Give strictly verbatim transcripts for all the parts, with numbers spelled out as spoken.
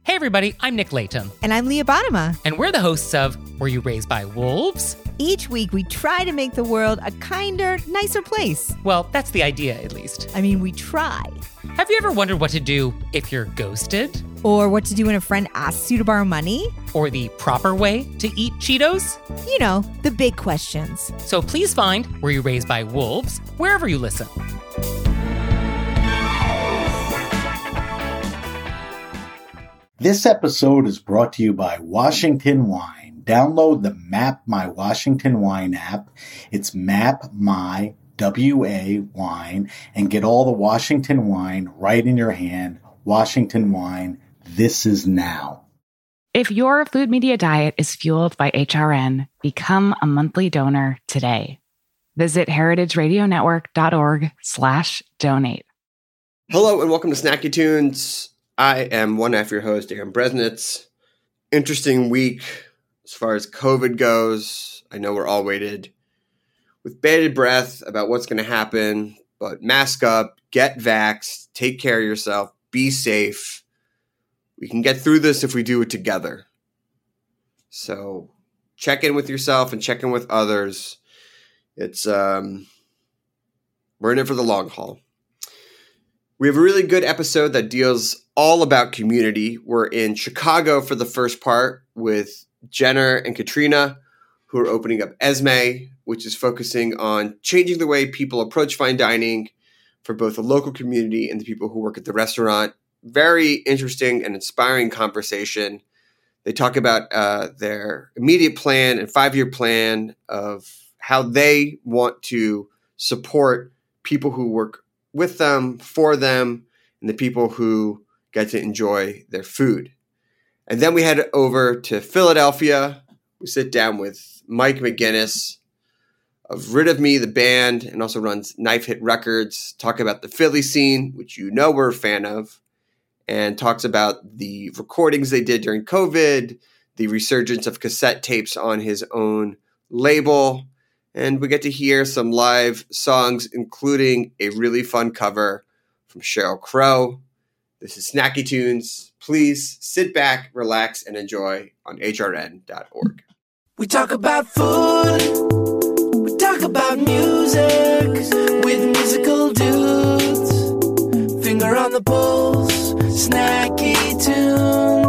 Hey everybody, I'm Nick Layton. And I'm Leah Bottima. And we're the hosts of Were You Raised by Wolves? Each week we try to make the world a kinder, nicer place. Well, that's the idea, at least. I mean, we try. Have you ever wondered what to do if you're ghosted? Or what to do when a friend asks you to borrow money? Or the proper way to eat Cheetos? You know, the big questions. So please find Were You Raised by Wolves wherever you listen. This episode is brought to you by Washington Wine. Download the Map My Washington Wine app. It's Map My W A Wine, and get all the Washington wine right in your hand. Washington Wine, this is now. If your food media diet is fueled by H R N, become a monthly donor today. Visit heritageradionetwork.org slash donate. Hello and welcome to Snacky Tunes. I am one half your host, Aaron Bresnitz. Interesting week as far as COVID goes. I know we're all waited with bated breath about what's going to happen, but mask up, get vaxxed, take care of yourself, be safe. We can get through this if we do it together. So check in with yourself and check in with others. It's um, we're in it for the long haul. We have a really good episode that deals all about community. We're in Chicago for the first part with Jenner and Katrina, who are opening up Esme, which is focusing on changing the way people approach fine dining for both the local community and the people who work at the restaurant. Very interesting and inspiring conversation. They talk about uh, their immediate plan and five-year plan of how they want to support people who work with them, for them, and the people who get to enjoy their food. And then we head over to Philadelphia. We sit down with Mike McGinnis of Rid of Me, the band, and also runs Knife Hit Records, talk about the Philly scene, which you know we're a fan of, and talks about the recordings they did during COVID, the resurgence of cassette tapes on his own label, and we get to hear some live songs, including a really fun cover from Sheryl Crow. This is Snacky Tunes. Please sit back, relax, and enjoy on H R N dot org. We talk about food. We talk about music with musical dudes. Finger on the pulse, Snacky Tunes.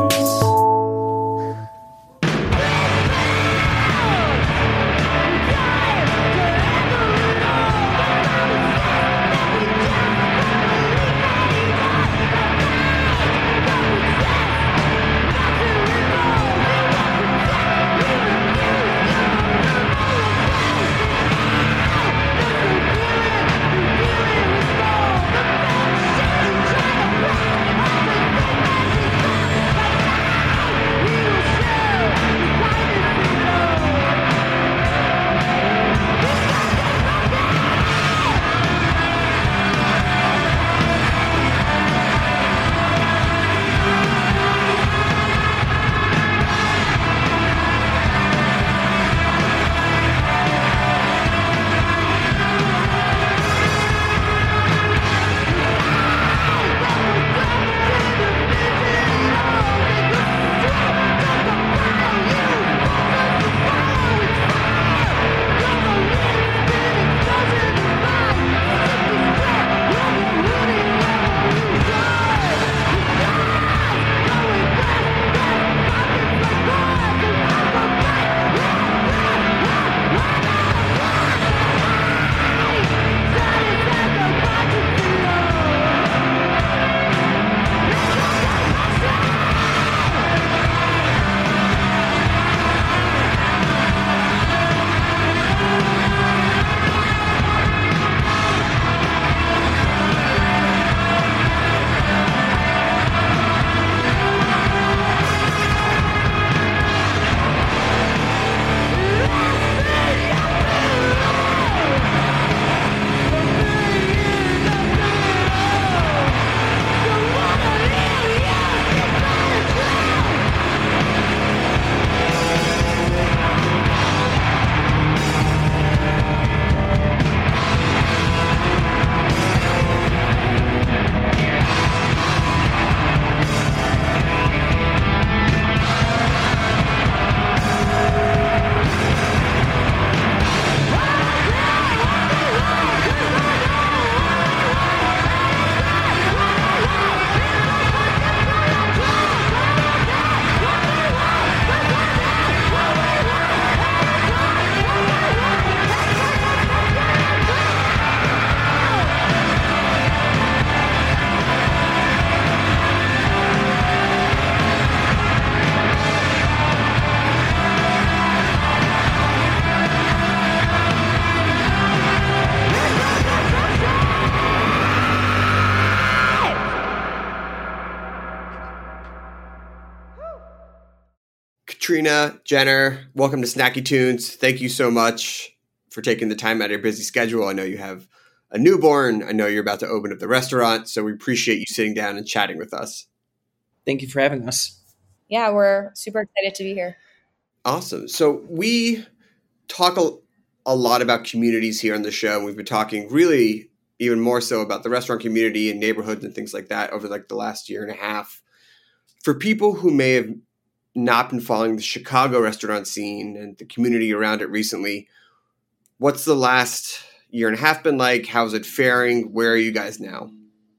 Katrina, Jenner, welcome to Snacky Tunes. Thank you so much for taking the time out of your busy schedule. I know you have a newborn. I know you're about to open up the restaurant, so we appreciate you sitting down and chatting with us. Thank you for having us. Yeah, we're super excited to be here. Awesome. So we talk a, a lot about communities here on the show. We've been talking really even more so about the restaurant community and neighborhoods and things like that over like the last year and a half. For people who may have not been following the Chicago restaurant scene and the community around it recently, what's the last year and a half been like? How's it faring? Where are you guys now?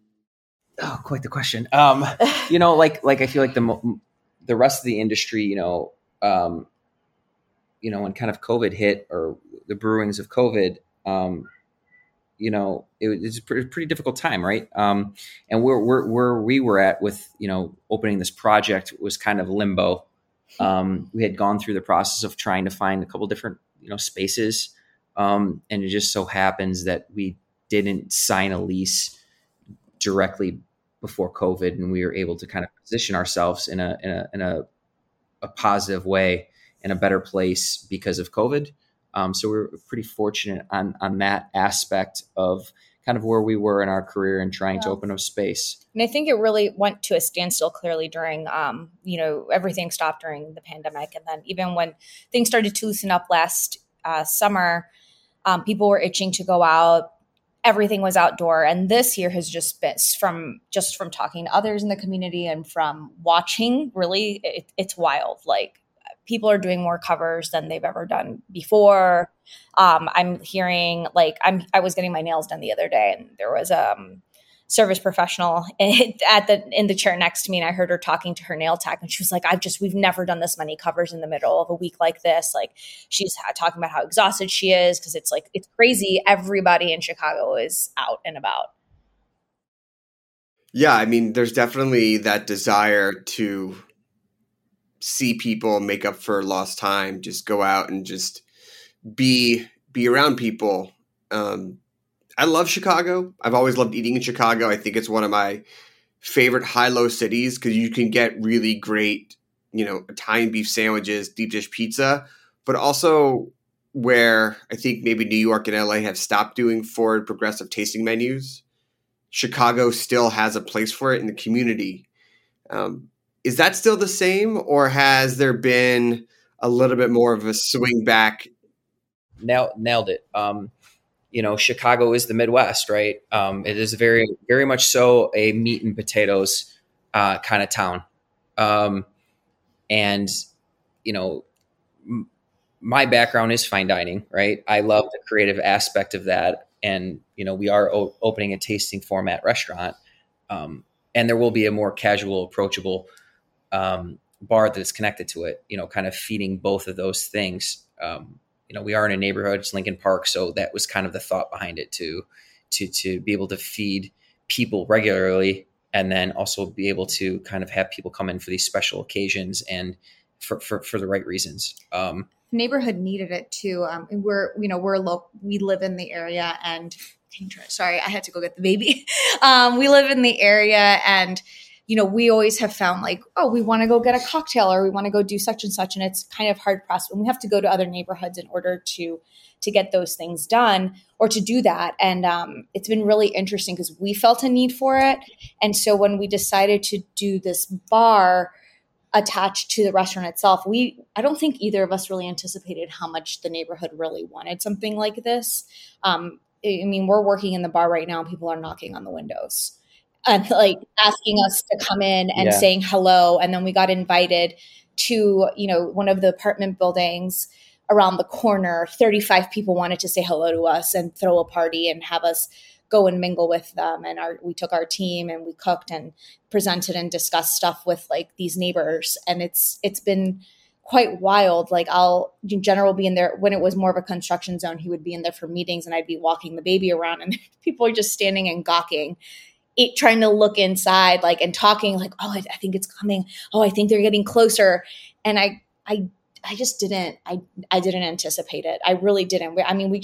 Oh, quite the question. Um, you know, like like I feel like the the rest of the industry, you know, um, you know, when kind of COVID hit or the brewings of COVID, um, you know, it was a pretty, pretty difficult time, right? Um, and where, where where we were at with, you know, opening this project was kind of limbo. Um, we had gone through the process of trying to find a couple different, you know, spaces, um, and it just so happens that we didn't sign a lease directly before COVID, and we were able to kind of position ourselves in a in a in a, a positive way, in a better place because of COVID. Um, so we're pretty fortunate on on that aspect of kind of where we were in our career and trying yeah. to open up space. And I think it really went to a standstill clearly during, um, you know, everything stopped during the pandemic, and then even when things started to loosen up last uh, summer, um, people were itching to go out. Everything was outdoor. And this year has just been from just from talking to others in the community and from watching, really, it, it's wild. Like people are doing more covers than they've ever done before. Um, I'm hearing like I'm I was getting my nails done the other day, and there was a um, service professional at the in the chair next to me, and I heard her talking to her nail tech, and she was like, I've just we've never done this many covers in the middle of a week like this. Like she's talking about how exhausted she is because it's like it's crazy. Everybody in Chicago is out and about. Yeah, I mean, there's definitely that desire to see people make up for lost time, just go out and just be be around people. Um, I love Chicago. I've always loved eating in Chicago. I think it's one of my favorite high-low cities because you can get really great, you know, Italian beef sandwiches, deep dish pizza, but also where I think maybe New York and L A have stopped doing forward progressive tasting menus. Chicago still has a place for it in the community. Um, is that still the same, or has there been a little bit more of a swing back? Nailed, nailed it. Um, you know, Chicago is the Midwest, right? Um, it is very, very much so a meat and potatoes uh, kind of town. Um, and, you know, m- my background is fine dining, right? I love the creative aspect of that. And, you know, we are o- opening a tasting format restaurant. Um, and there will be a more casual, approachable um, bar that is connected to it, you know, kind of feeding both of those things. Um, you know, we are in a neighborhood, it's Lincoln Park. So that was kind of the thought behind it to, to, to be able to feed people regularly and then also be able to kind of have people come in for these special occasions and for, for, for the right reasons. Um, Neighborhood needed it too. Um, and we're, you know, we're local, we live in the area and sorry, I had to go get the baby. Um, we live in the area and, you know, we always have found like, oh, we want to go get a cocktail or we want to go do such and such. And it's kind of hard pressed when we have to go to other neighborhoods in order to, to get those things done or to do that. And um, it's been really interesting because we felt a need for it. And so when we decided to do this bar attached to the restaurant itself, we, I don't think either of us really anticipated how much the neighborhood really wanted something like this. Um, I mean, we're working in the bar right now and people are knocking on the windows and like asking us to come in and yeah. saying hello. And then we got invited to, you know, one of the apartment buildings around the corner. thirty-five people wanted to say hello to us and throw a party and have us go and mingle with them. And our, we took our team and we cooked and presented and discussed stuff with like these neighbors. And it's, it's been quite wild. Like I'll in general be in there when it was more of a construction zone, he would be in there for meetings and I'd be walking the baby around and people are just standing and gawking, it, trying to look inside, like, and talking like, oh, I, I think it's coming. Oh, I think they're getting closer. And I, I, I just didn't, I, I didn't anticipate it. I really didn't. I mean, we just,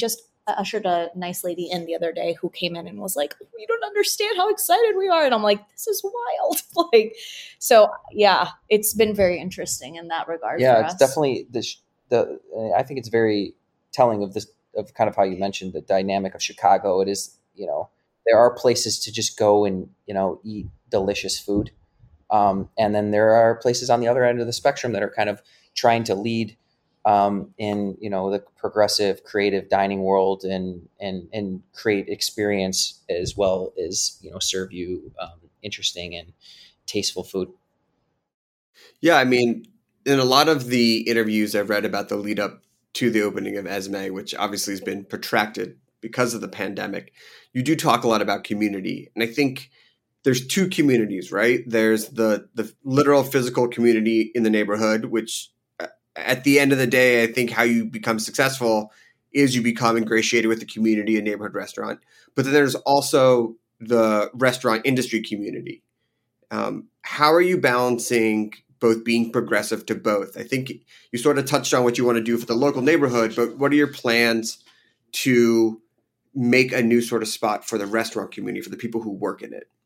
I ushered a nice lady in the other day who came in and was like, "You don't understand how excited we are," and I'm like, "This is wild!" Like, so yeah, it's been very interesting in that regard. Yeah, for it's us. definitely the the. I think it's very telling of this of kind of how you mentioned the dynamic of Chicago. It is, you know, there are places to just go and, you know, eat delicious food, um, and then there are places on the other end of the spectrum that are kind of trying to lead um, in, you know, the progressive creative dining world and, and, and create experience as well as, you know, serve you um, interesting and tasteful food. Yeah. I mean, in a lot of the interviews I've read about the lead up to the opening of Esme, which obviously has been protracted because of the pandemic, you do talk a lot about community. And I think there's two communities, right? There's the, the literal physical community in the neighborhood, which at the end of the day, I think how you become successful is you become ingratiated with the community, a neighborhood restaurant. But then there's also the restaurant industry community. Um, how are you balancing both being progressive to both? I think you sort of touched on what you want to do for the local neighborhood, but what are your plans to make a new sort of spot for the restaurant community, for the people who work in it?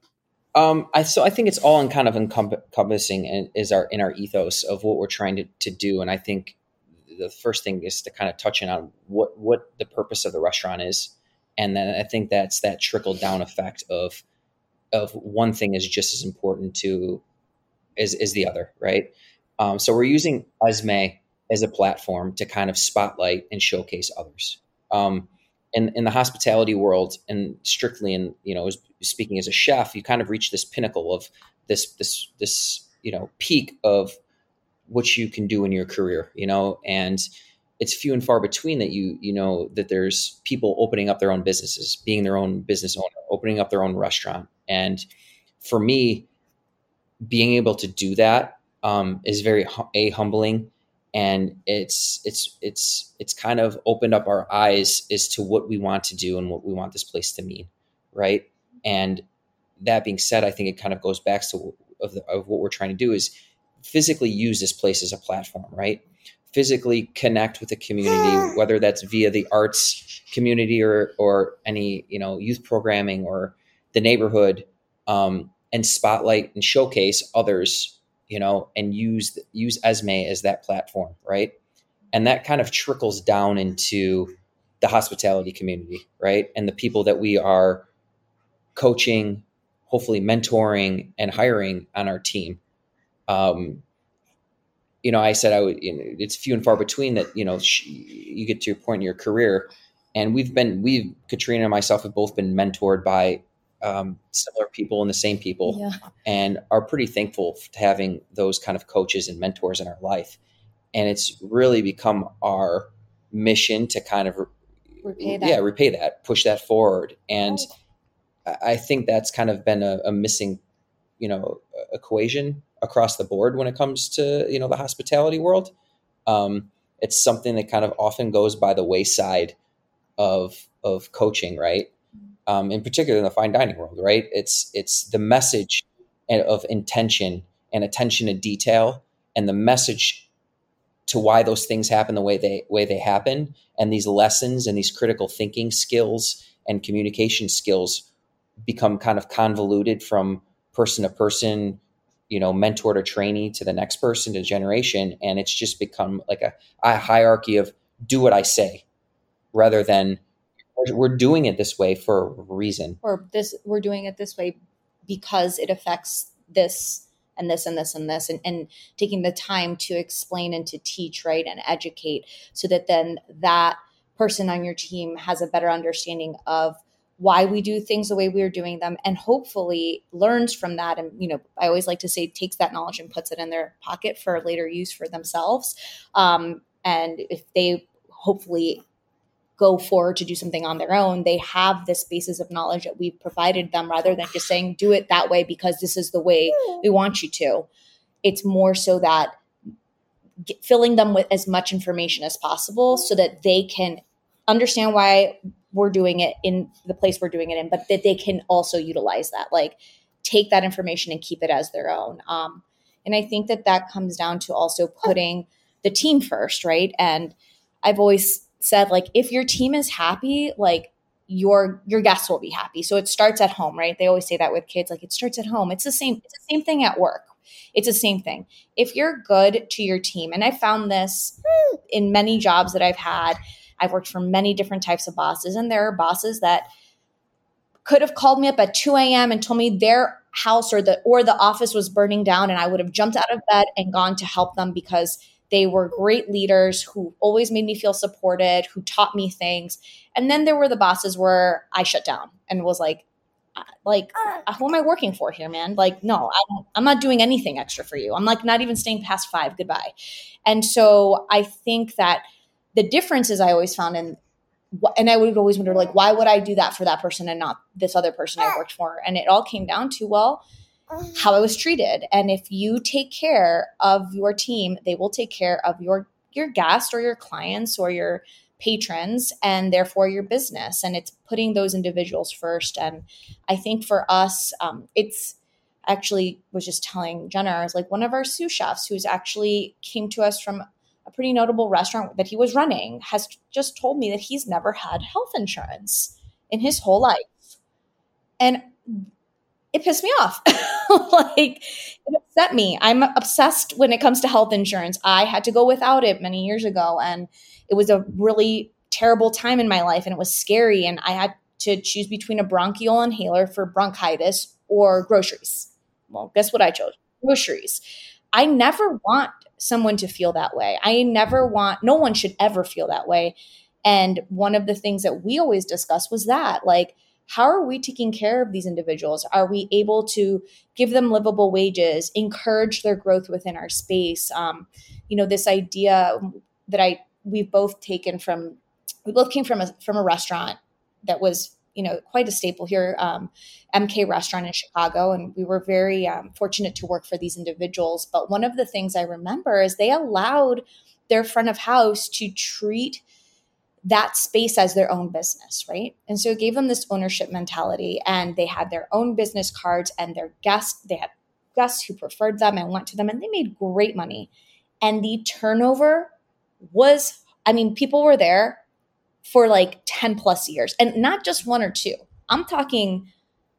Um, I, so I think it's all in kind of encompassing and is our in our ethos of what we're trying to, to do. And I think the first thing is to kind of touch in on what, what the purpose of the restaurant is. And then I think that's that trickle down effect of, of one thing is just as important to as, as the other. Right. Um, so we're using Esme as a platform to kind of spotlight and showcase others. Um, in, in the hospitality world and strictly in, you know, as, speaking as a chef, you kind of reach this pinnacle of this, this, this, you know, peak of what you can do in your career, you know, and it's few and far between that you, you know, that there's people opening up their own businesses, being their own business owner, opening up their own restaurant. And for me, being able to do that um, is very a humbling. And it's, it's, it's, it's kind of opened up our eyes as to what we want to do and what we want this place to mean. Right. And that being said, I think it kind of goes back to of, the, of what we're trying to do is physically use this place as a platform, right? Physically connect with the community, whether that's via the arts community or, or any, you know, youth programming or the neighborhood, um, and spotlight and showcase others, you know, and use, use Esme as that platform. Right. And that kind of trickles down into the hospitality community, right? And the people that we are coaching, hopefully mentoring and hiring on our team. Um, you know, I said I would, you know, it's few and far between that, you know, sh- you get to your point in your career. And we've been, we've, Katrina and myself have both been mentored by um, similar people and the same people, Yeah. and are pretty thankful to having those kind of coaches and mentors in our life. And it's really become our mission to kind of, Repay that. yeah, repay that, push that forward. And I think that's kind of been a, a missing, you know, equation across the board when it comes to, you know, the hospitality world. Um, it's something that kind of often goes by the wayside of, of coaching, right? Um, in particular in the fine dining world, right? It's, it's the message of intention and attention to detail and the message to why those things happen the way they, way they happen. And these lessons and these critical thinking skills and communication skills become kind of convoluted from person to person, you know, mentor to trainee to the next person to generation. And it's just become like a, a hierarchy of do what I say rather than we're doing it this way for a reason. Or this, we're doing it this way because it affects this and this and this and this, and, and taking the time to explain and to teach, right, and educate so that then that person on your team has a better understanding of why we do things the way we're doing them, and hopefully learns from that. And, you know, I always like to say takes that knowledge and puts it in their pocket for later use for themselves. Um, and if they hopefully go forward to do something on their own, they have this basis of knowledge that we've provided them rather than just saying, do it that way because this is the way we want you to. It's more so that get, filling them with as much information as possible so that they can understand why we're doing it in the place we're doing it in, but that they can also utilize that, like take that information and keep it as their own. Um, and I think that that comes down to also putting the team first, right? And I've always said, like, if your team is happy, like your your guests will be happy. So it starts at home, right? They always say that with kids, like it starts at home. It's the same, it's the same thing at work. It's the same thing. If you're good to your team, and I found this in many jobs that I've had, I've worked for many different types of bosses, and there are bosses that could have called me up at two a.m. and told me their house or the or the office was burning down, and I would have jumped out of bed and gone to help them because they were great leaders who always made me feel supported, who taught me things. And then there were the bosses where I shut down and was like, like, who am I working for here, man? Like, no, I don't, I'm not doing anything extra for you. I'm like not even staying past five. Goodbye. And so I think that the difference is I always found in, and I would always wonder, like, why would I do that for that person and not this other person I worked for? And it all came down to, well, how I was treated. And if you take care of your team, they will take care of your, your guests or your clients or your patrons and therefore your business. And it's putting those individuals first. And I think for us, um, it's actually was just telling Jenna, I was like, one of our sous chefs who's actually came to us from a pretty notable restaurant that he was running has just told me that he's never had health insurance in his whole life. And it pissed me off. Like, it upset me. I'm obsessed when it comes to health insurance. I had to go without it many years ago, and it was a really terrible time in my life, and it was scary. And I had to choose between a bronchial inhaler for bronchitis or groceries. Well, guess what I chose? Groceries. I never want someone to feel that way. I never want, no one should ever feel that way. And one of the things that we always discuss was that, like, how are we taking care of these individuals? Are we able to give them livable wages, encourage their growth within our space? Um, you know, this idea that I we've both taken from, we both came from a from a restaurant that was, you know, quite a staple here, um, M K Restaurant in Chicago, and we were very um, fortunate to work for these individuals. But one of the things I remember is they allowed their front of house to treat that space as their own business, right? And so it gave them this ownership mentality, and they had their own business cards, and their guests, they had guests who preferred them and went to them, and they made great money. And the turnover was, I mean, people were there for like ten plus years, and not just one or two. I'm talking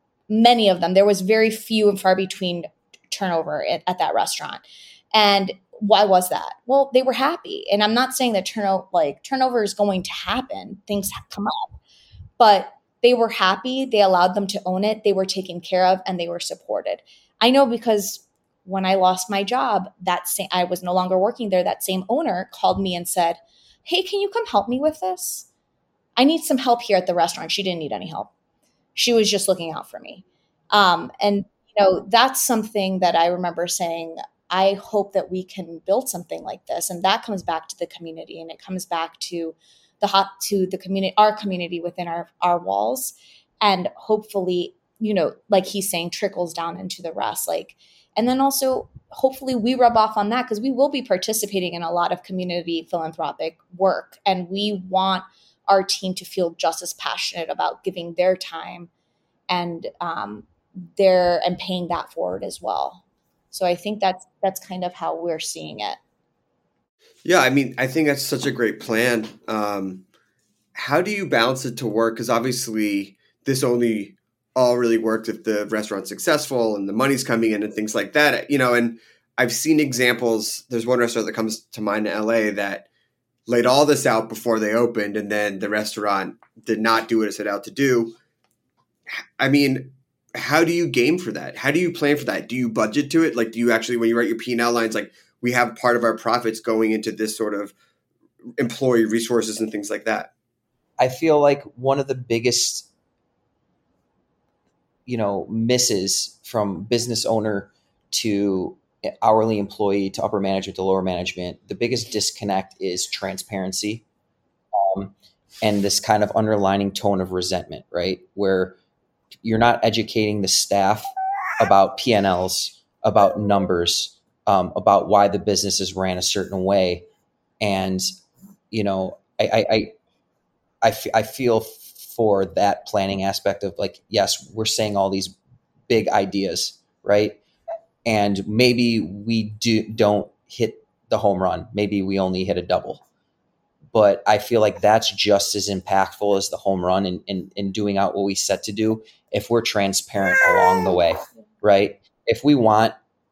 many of them. There was very few and far between turnover at, at that restaurant. And why was that? Well, they were happy. And I'm not saying that turnover, like turnover is going to happen. Things come up, but they were happy. They allowed them to own it. They were taken care of, and they were supported. I know because when I lost my job, that same, I was no longer working there. That same owner called me and said, "Hey, can you come help me with this? I need some help here at the restaurant." She didn't need any help. She was just looking out for me. Um, and, you know, that's something that I remember saying, I hope that we can build something like this. And that comes back to the community, and it comes back to the hot, to the community, our community within our, our walls. And hopefully, you know, like he's saying, trickles down into the rest. Like, and then also hopefully we rub off on that, because we will be participating in a lot of community philanthropic work. And we want our team to feel just as passionate about giving their time and um, their, and paying that forward as well. So I think that's that's kind of how we're seeing it. Yeah, I mean, I think that's such a great plan. Um, how do you balance it to work? Because obviously this only all really works if the restaurant's successful and the money's coming in and things like that. You know, and I've seen examples. There's one restaurant that comes to mind in L A that laid all this out before they opened, and then the restaurant did not do what it set out to do. I mean, how do you game for that? How do you plan for that? Do you budget to it? Like, do you actually, when you write your P and L lines, like, we have part of our profits going into this sort of employee resources and things like that? I feel like one of the biggest, you know, misses from business owner to hourly employee to upper management to lower management, the biggest disconnect is transparency, um, and this kind of underlining tone of resentment, right? Where you're not educating the staff about P and Ls, about numbers, um, about why the business is ran a certain way. And, you know, I, I, I, I, f- I feel for that planning aspect of, like, yes, we're saying all these big ideas, right? And maybe we do, don't hit the home run. Maybe we only hit a double. but I feel like that's just as impactful as the home run and in, in, in doing out what we set to do if we're transparent along the way, right? If we want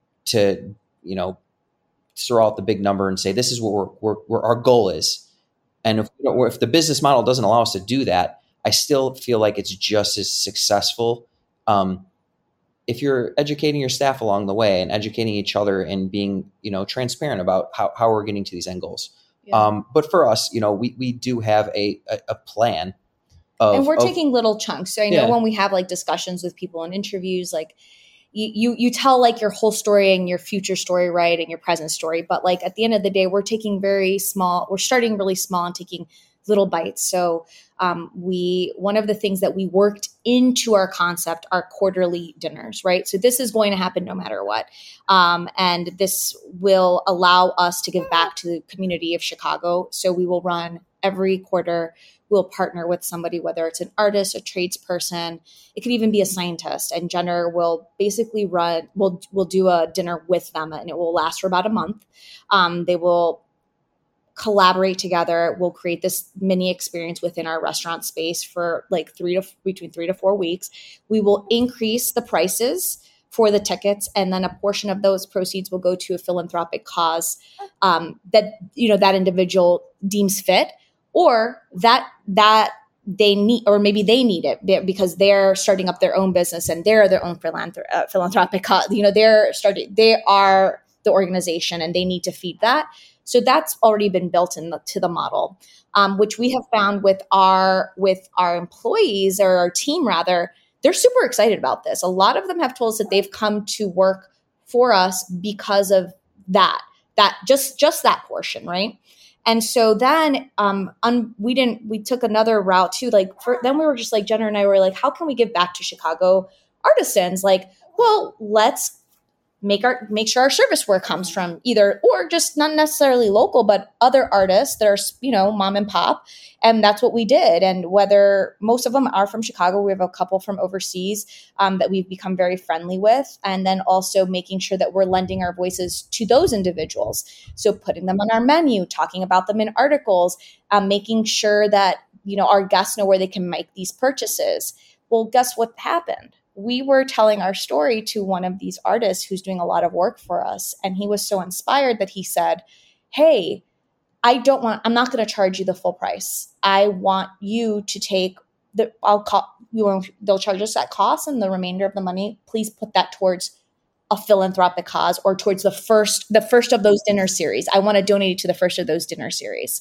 to, you know, throw out the big number and say, this is what we're, we're, we're our goal is. And if, you know, if the business model doesn't allow us to do that, I still feel like it's just as successful. Um, if you're educating your staff along the way and educating each other and being, you know, transparent about how, how we're getting to these end goals. Yeah. Um, but for us, you know, we, we do have a, a, a plan. Of, and we're of, taking little chunks. So I know yeah. when we have like discussions with people in interviews, like you, you, you tell like your whole story and your future story, right? And your present story. But like at the end of the day, we're taking very small, we're starting really small and taking little bites. So um, we, one of the things that we worked into our concept are quarterly dinners, right? So this is going to happen no matter what. Um, and this will allow us to give back to the community of Chicago. So we will run every quarter. We'll partner with somebody, whether it's an artist, a tradesperson, it could even be a scientist. And Jenner will basically run, we'll, we'll do a dinner with them and it will last for about a month. Um, they will collaborate together. We'll create this mini experience within our restaurant space for like three to between three to four weeks. We will increase the prices for the tickets, and then a portion of those proceeds will go to a philanthropic cause um, that you know that individual deems fit, or that that they need, or maybe they need it because they're starting up their own business and they're their own philanthrop- uh, philanthropic cause. You know, they're starting. They are the organization, and they need to feed that. So that's already been built into the model, um, which we have found with our with our employees or our team rather, they're super excited about this. A lot of them have told us that they've come to work for us because of that, that just just that portion, right? And so then um, un, we didn't we took another route too. Like for, then we were just like Jenner and I were like, how can we give back to Chicago artisans? Like, well, let's. Make our make sure our service work comes from either or just not necessarily local, but other artists that are, you know, mom and pop. And that's what we did. And whether most of them are from Chicago, we have a couple from overseas um, that we've become very friendly with. And then also making sure that we're lending our voices to those individuals. So putting them on our menu, talking about them in articles, um, making sure that, you know, our guests know where they can make these purchases. Well, guess what happened? We were telling our story to one of these artists who's doing a lot of work for us. And he was so inspired that he said, hey, I don't want, I'm not going to charge you the full price. I want you to take the, I'll call, you know, they'll charge us that cost and the remainder of the money, please put that towards a philanthropic cause or towards the first, the first of those dinner series. I want to donate it to the first of those dinner series.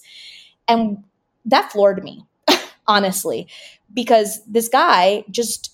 And that floored me, honestly, because this guy just,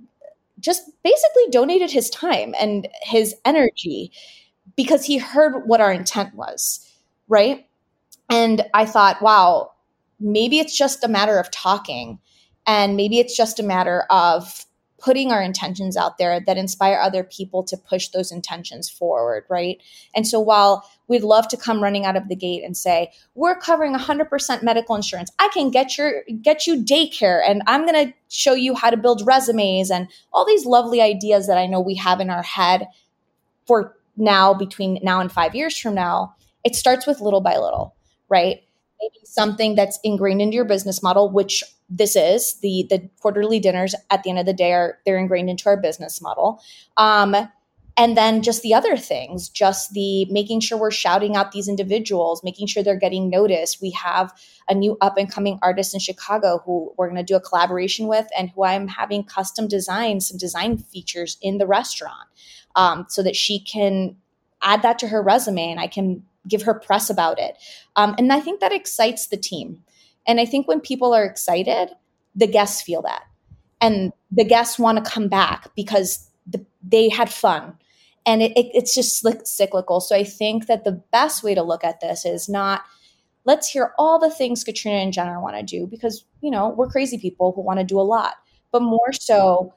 just basically donated his time and his energy because he heard what our intent was, right? And I thought, wow, maybe it's just a matter of talking, and maybe it's just a matter of putting our intentions out there that inspire other people to push those intentions forward, right? And so while we'd love to come running out of the gate and say, we're covering one hundred percent medical insurance, I can get your get you daycare, and I'm going to show you how to build resumes and all these lovely ideas that I know we have in our head for now, between now and five years from now, it starts with little by little, right? Maybe something that's ingrained into your business model, which this is the the quarterly dinners at the end of the day are they're ingrained into our business model. Um, and then just the other things, just the making sure we're shouting out these individuals, making sure they're getting noticed. We have a new up and coming artist in Chicago who we're going to do a collaboration with and who I'm having custom design, some design features in the restaurant um, so that she can add that to her resume and I can give her press about it. Um, and I think that excites the team. And I think when people are excited, the guests feel that. And the guests want to come back because the, they had fun. And it, it, it's just cyclical. So I think that the best way to look at this is not, let's hear all the things Katrina and Jenner want to do because, you know, we're crazy people who want to do a lot. But more so,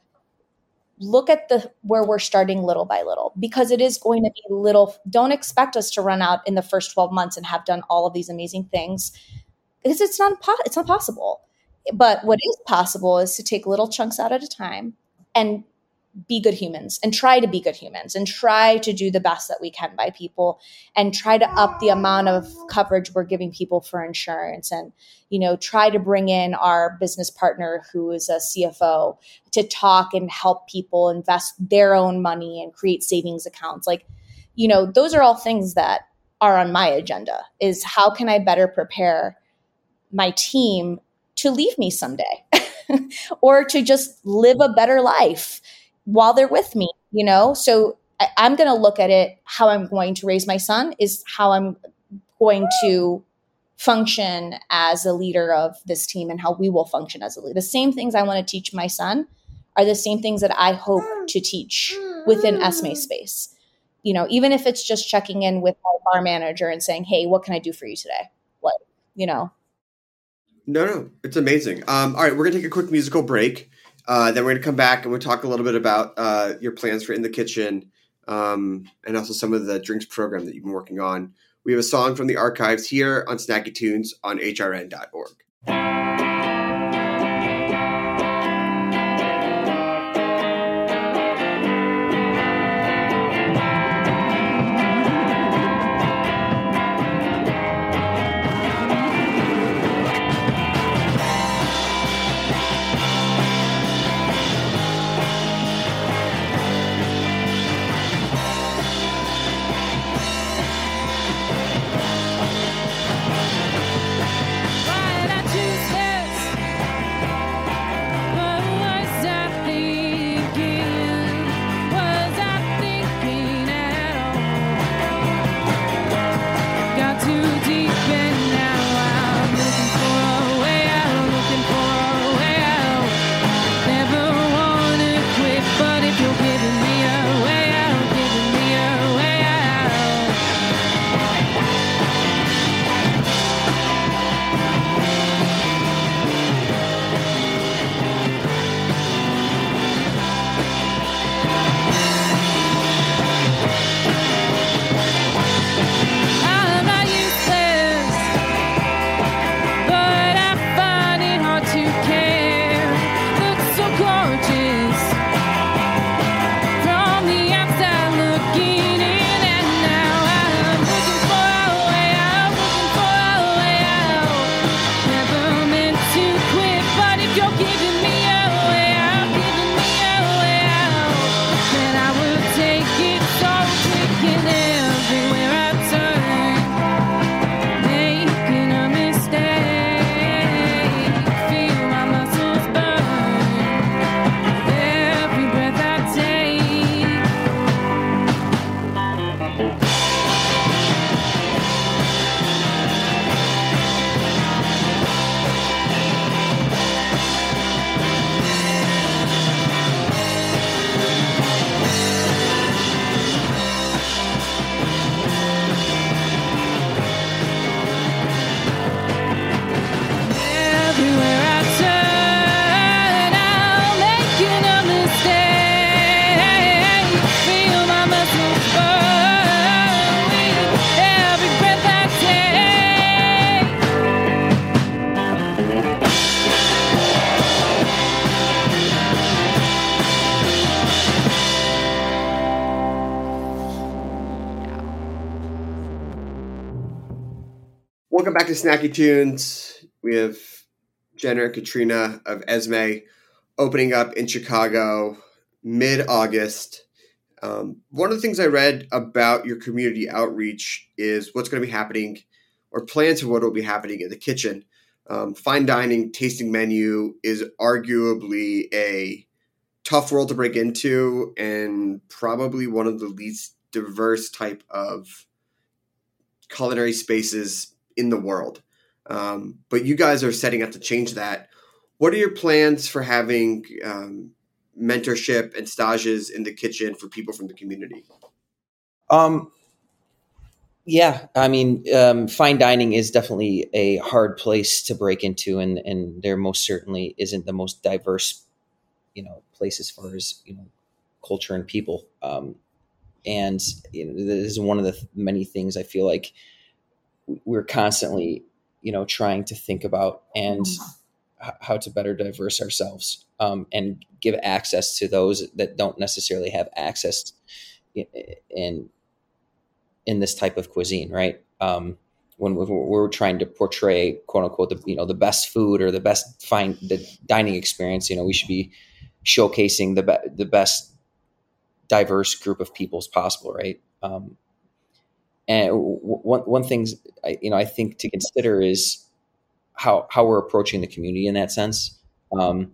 look at the where we're starting little by little because it is going to be little. Don't expect us to run out in the first twelve months and have done all of these amazing things. Because it's not it's not possible. But what is possible is to take little chunks out at a time and be good humans and try to be good humans and try to do the best that we can by people and try to up the amount of coverage we're giving people for insurance and, you know, try to bring in our business partner who is a C F O to talk and help people invest their own money and create savings accounts. Like, you know, those are all things that are on my agenda is how can I better prepare my team to leave me someday or to just live a better life while they're with me, you know? So I, I'm going to look at it, how I'm going to raise my son is how I'm going to function as a leader of this team and how we will function as a leader. The same things I want to teach my son are the same things that I hope to teach within Esme space. You know, even if it's just checking in with our bar manager and saying, hey, what can I do for you today? What, you know? No, no, it's amazing. Um, all right, we're going to take a quick musical break. Uh, then we're going to come back and we'll talk a little bit about uh, your plans for In the Kitchen um, and also some of the drinks program that you've been working on. We have a song from the archives here on Snacky Tunes on H R N dot org. Welcome back to Snacky Tunes. We have Jenna and Katrina of Esme opening up in Chicago mid-August. Um, one of the things I read about your community outreach is what's going to be happening or plans for what will be happening in the kitchen. Um, fine dining tasting menu is arguably a tough world to break into and probably one of the least diverse type of culinary spaces in the world. Um, but you guys are setting out to change that. What are your plans for having um, mentorship and stages in the kitchen for people from the community? Um, yeah, I mean, um, fine dining is definitely a hard place to break into, and, and there most certainly isn't the most diverse, you know, place as far as, you know, culture and people. Um, and you know, this is one of the th- many things I feel like we're constantly, you know, trying to think about. And how to better diverse ourselves um, and give access to those that don't necessarily have access in in this type of cuisine, right? Um, when we're trying to portray, quote unquote, the you know the best food or the best fine the dining experience, you know, we should be showcasing the be- the best diverse group of people as possible, right? Um, and w- one one thing I, you know I think to consider is how how we're approaching the community in that sense. Um,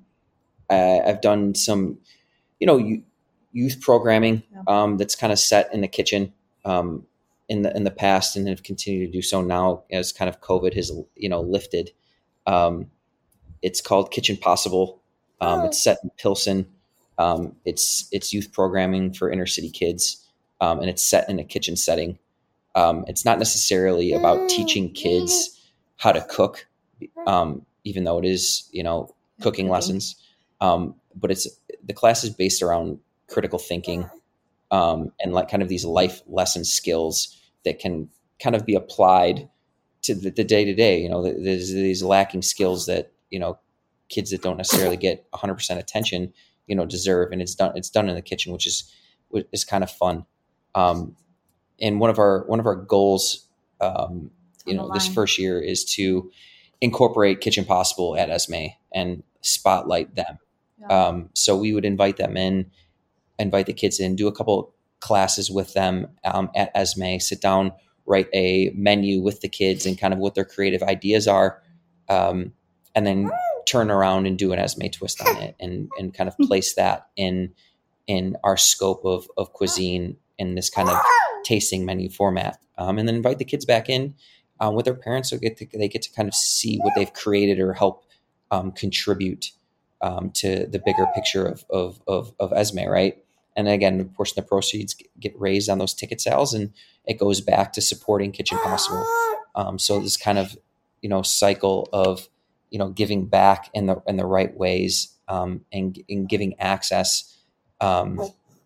I, I've done some, you know, youth programming um, that's kind of set in the kitchen. Um, in the in the past and have continued to do so now as kind of COVID has, you know, lifted. Um, it's called Kitchen Possible. Um, it's set in Pilsen. Um, it's it's youth programming for inner city kids, um, and it's set in a kitchen setting. Um, it's not necessarily about teaching kids how to cook, um, even though it is, you know, cooking lessons. Um, but it's the class is based around critical thinking. Um, and like kind of these life lesson skills that can kind of be applied to the, the day-to-day, you know, there's these lacking skills that, you know, kids that don't necessarily get one hundred percent attention, you know, deserve. And it's done, it's done in the kitchen, which is, which is kind of fun. Um, and one of our, one of our goals, um, you know, this first year is to incorporate Kitchen Possible at Esme and spotlight them. Yeah. Um, so we would invite them in, invite the kids in, do a couple classes with them um, at Esme, sit down, write a menu with the kids and kind of what their creative ideas are, um, and then turn around and do an Esme twist on it and and kind of place that in in our scope of of cuisine in this kind of tasting menu format, um, and then invite the kids back in um, with their parents so get to, they get to kind of see what they've created or help um, contribute um, to the bigger picture of of of, of Esme, right? And again, of course, the proceeds get raised on those ticket sales, and it goes back to supporting Kitchen Possible. Um, so this kind of, you know, cycle of, you know, giving back in the in the right ways, um, and, and giving access um,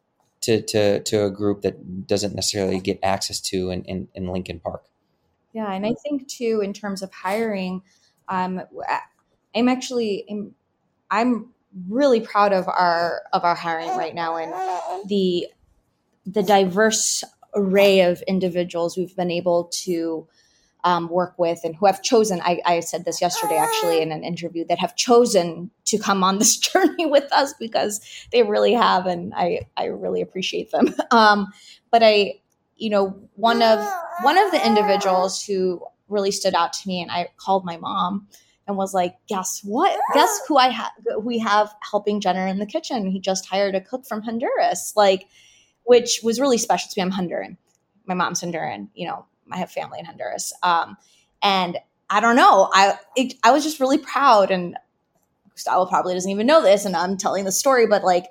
to to to a group that doesn't necessarily get access to in, in, in Lincoln Park. Yeah, and I think too, in terms of hiring, um, I'm actually I'm, I'm really proud of our of our hiring right now and the the diverse array of individuals we've been able to um, work with and who have chosen, I, I said this yesterday actually in an interview, that have chosen to come on this journey with us because they really have, and I, I really appreciate them. Um, but I, you know, one of one of the individuals who really stood out to me, and I called my mom and was like, guess what? Guess who I have, we have helping Jenner in the kitchen. He just hired a cook from Honduras, like, which was really special to me. I'm Honduran. My mom's Honduran. You know, I have family in Honduras. Um, and I don't know. I, it, I was just really proud, and Gustavo probably doesn't even know this, and I'm telling the story, but like,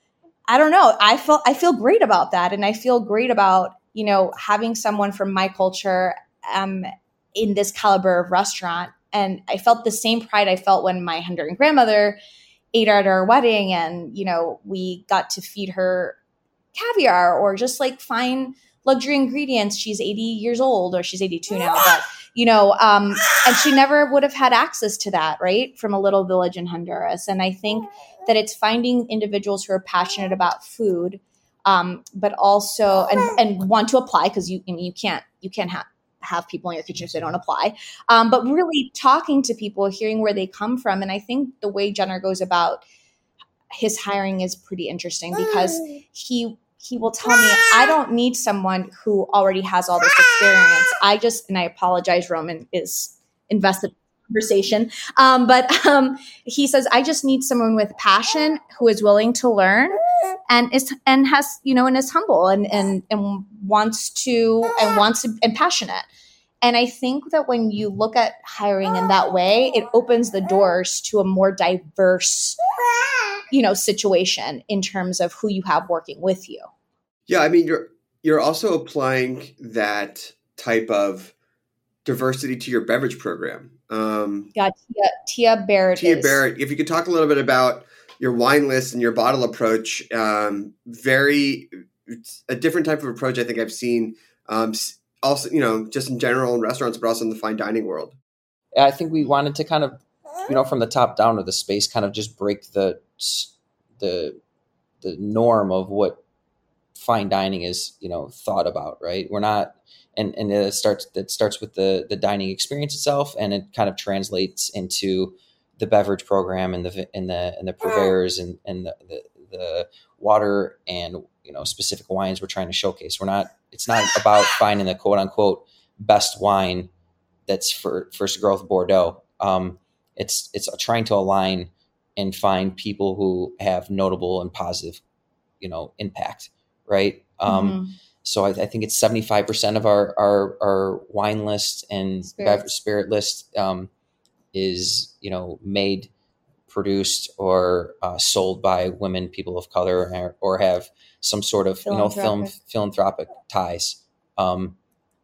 I don't know. I felt, I feel great about that. And I feel great about, you know, having someone from my culture, um, in this caliber of restaurant. And I felt the same pride I felt when my Honduran grandmother ate at our wedding, and, you know, we got to feed her caviar or just like fine luxury ingredients. She's eighty years old, or she's eighty-two now, but, you know, um, and she never would have had access to that, right, from a little village in Honduras. And I think that it's finding individuals who are passionate about food, um, but also and and want to apply, because you I mean, you can't you can't have have people in your kitchen if they don't apply, um, but really talking to people, hearing where they come from. And I think the way Jenner goes about his hiring is pretty interesting, because he he will tell me, I don't need someone who already has all this experience. I just, and I apologize, Roman is invested in the conversation, um, but um, he says, I just need someone with passion who is willing to learn and is and has, you know, and is humble and and and wants to and wants to and passionate. And I think that when you look at hiring in that way, it opens the doors to a more diverse, you know, situation in terms of who you have working with you. Yeah, I mean, you're you're also applying that type of diversity to your beverage program. Um, yeah, Tia, Tia Barrett. Tia is. Barrett. If you could talk a little bit about your wine list and your bottle approach, um, very a different type of approach I think I've seen. Um, also, you know, just in general in restaurants, but also in the fine dining world. I think we wanted to kind of you know, from the top down of the space, kind of just break the the the norm of what fine dining is, you know, thought about, right? We're not, and and it starts it starts with the the dining experience itself, and it kind of translates into the beverage program and the and the and the purveyors and and the, the the water and, you know, specific wines we're trying to showcase. We're not. It's not about finding the quote unquote best wine that's for first growth Bordeaux. Um, it's it's trying to align and find people who have notable and positive, you know, impact, right? Um, mm-hmm. So I, I think it's seventy-five percent of our our, our wine list and spirit, spirit list um, is, you know, made, produced, or uh, sold by women, people of color, or, or have some sort of, you know, film philanthropic ties. Um,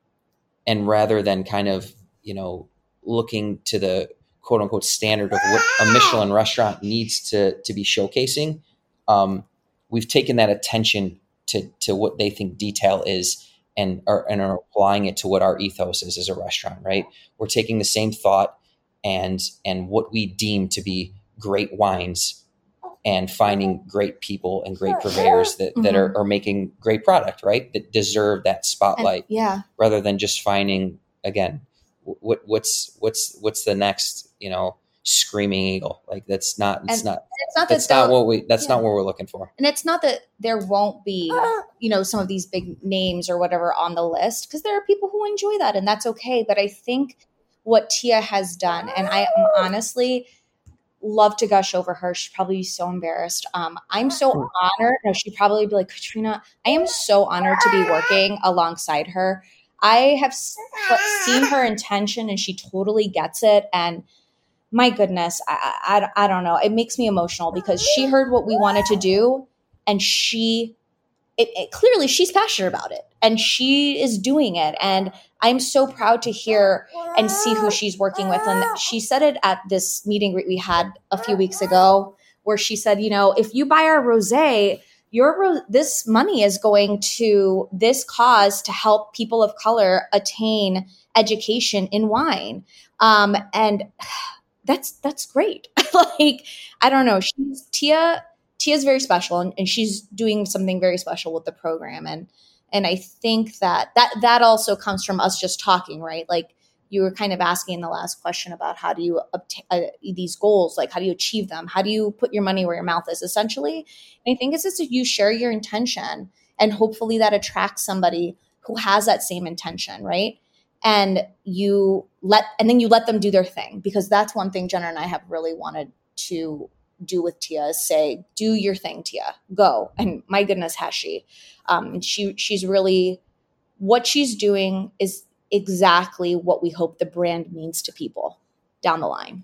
and rather than kind of, you know, looking to the quote unquote standard of what a Michelin restaurant needs to, to be showcasing, um, we've taken that attention to, to what they think detail is and are, and are applying it to what our ethos is as a restaurant, right? We're taking the same thought and, and what we deem to be great wines and finding great people and great purveyors that, that mm-hmm. are, are making great product, right? That deserve that spotlight, and, yeah. rather than just finding, again, what what's what's what's the next, you know, screaming eagle. Like that's not it's and not it's not that's that not what we that's yeah. not what we're looking for. And it's not that there won't be, you know, some of these big names or whatever on the list, because there are people who enjoy that and that's okay. But I think what Tia has done, and I am honestly love to gush over her. She'd probably be so embarrassed. Um, I'm so honored. No, she'd probably be like, Katrina, I am so honored to be working alongside her. I have seen her intention and she totally gets it. And my goodness, I, I, I don't know. It makes me emotional because she heard what we wanted to do and she, it, it clearly she's passionate about it and she is doing it. And I'm so proud to hear and see who she's working with. And she said it at this meeting we had a few weeks ago where she said, you know, if you buy our rosé, Your this money is going to this cause to help people of color attain education in wine, um, and that's that's great. Like I don't know, she's Tia. Tia's very special, and, and she's doing something very special with the program, and and I think that that that also comes from us just talking, right? Like you were kind of asking in the last question about how do you obtain uh, these goals, like how do you achieve them? How do you put your money where your mouth is, essentially? And I think it's just that you share your intention and hopefully that attracts somebody who has that same intention, right? And you let, and then you let them do their thing, because that's one thing Jenna and I have really wanted to do with Tia is say, do your thing, Tia, go. And my goodness, has she, um, and she, she's really, what she's doing is exactly what we hope the brand means to people down the line.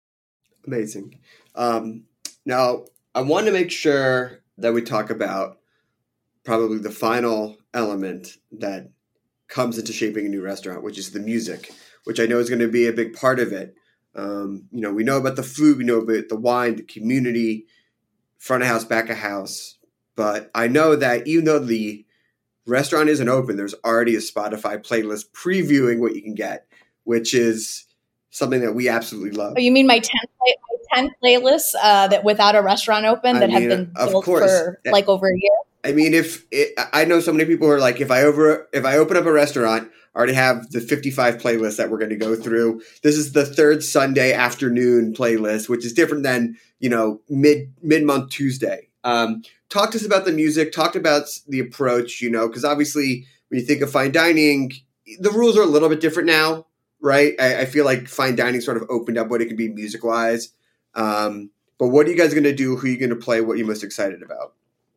Amazing. Um, now, I want to make sure that we talk about probably the final element that comes into shaping a new restaurant, which is the music, which I know is going to be a big part of it. Um, you know, we know about the food, we know about the wine, the community, front of house, back of house. But I know that even though the restaurant isn't open, there's already a Spotify playlist previewing what you can get, which is something that we absolutely love. Oh, you mean my ten, play, my ten playlists uh, that without a restaurant open that I mean, have been built for like over a year? I mean, if it, I know so many people who are like, if I over if I open up a restaurant, I already have the fifty-five playlists that we're going to go through. This is the third Sunday afternoon playlist, which is different than, you know, mid mid month Tuesday. Um, talk to us about the music. Talk about the approach. You know, because obviously when you think of fine dining, the rules are a little bit different now, right? I, I feel like fine dining sort of opened up what it could be music wise. Um, but what are you guys going to do? Who are you going to play? What are you most excited about?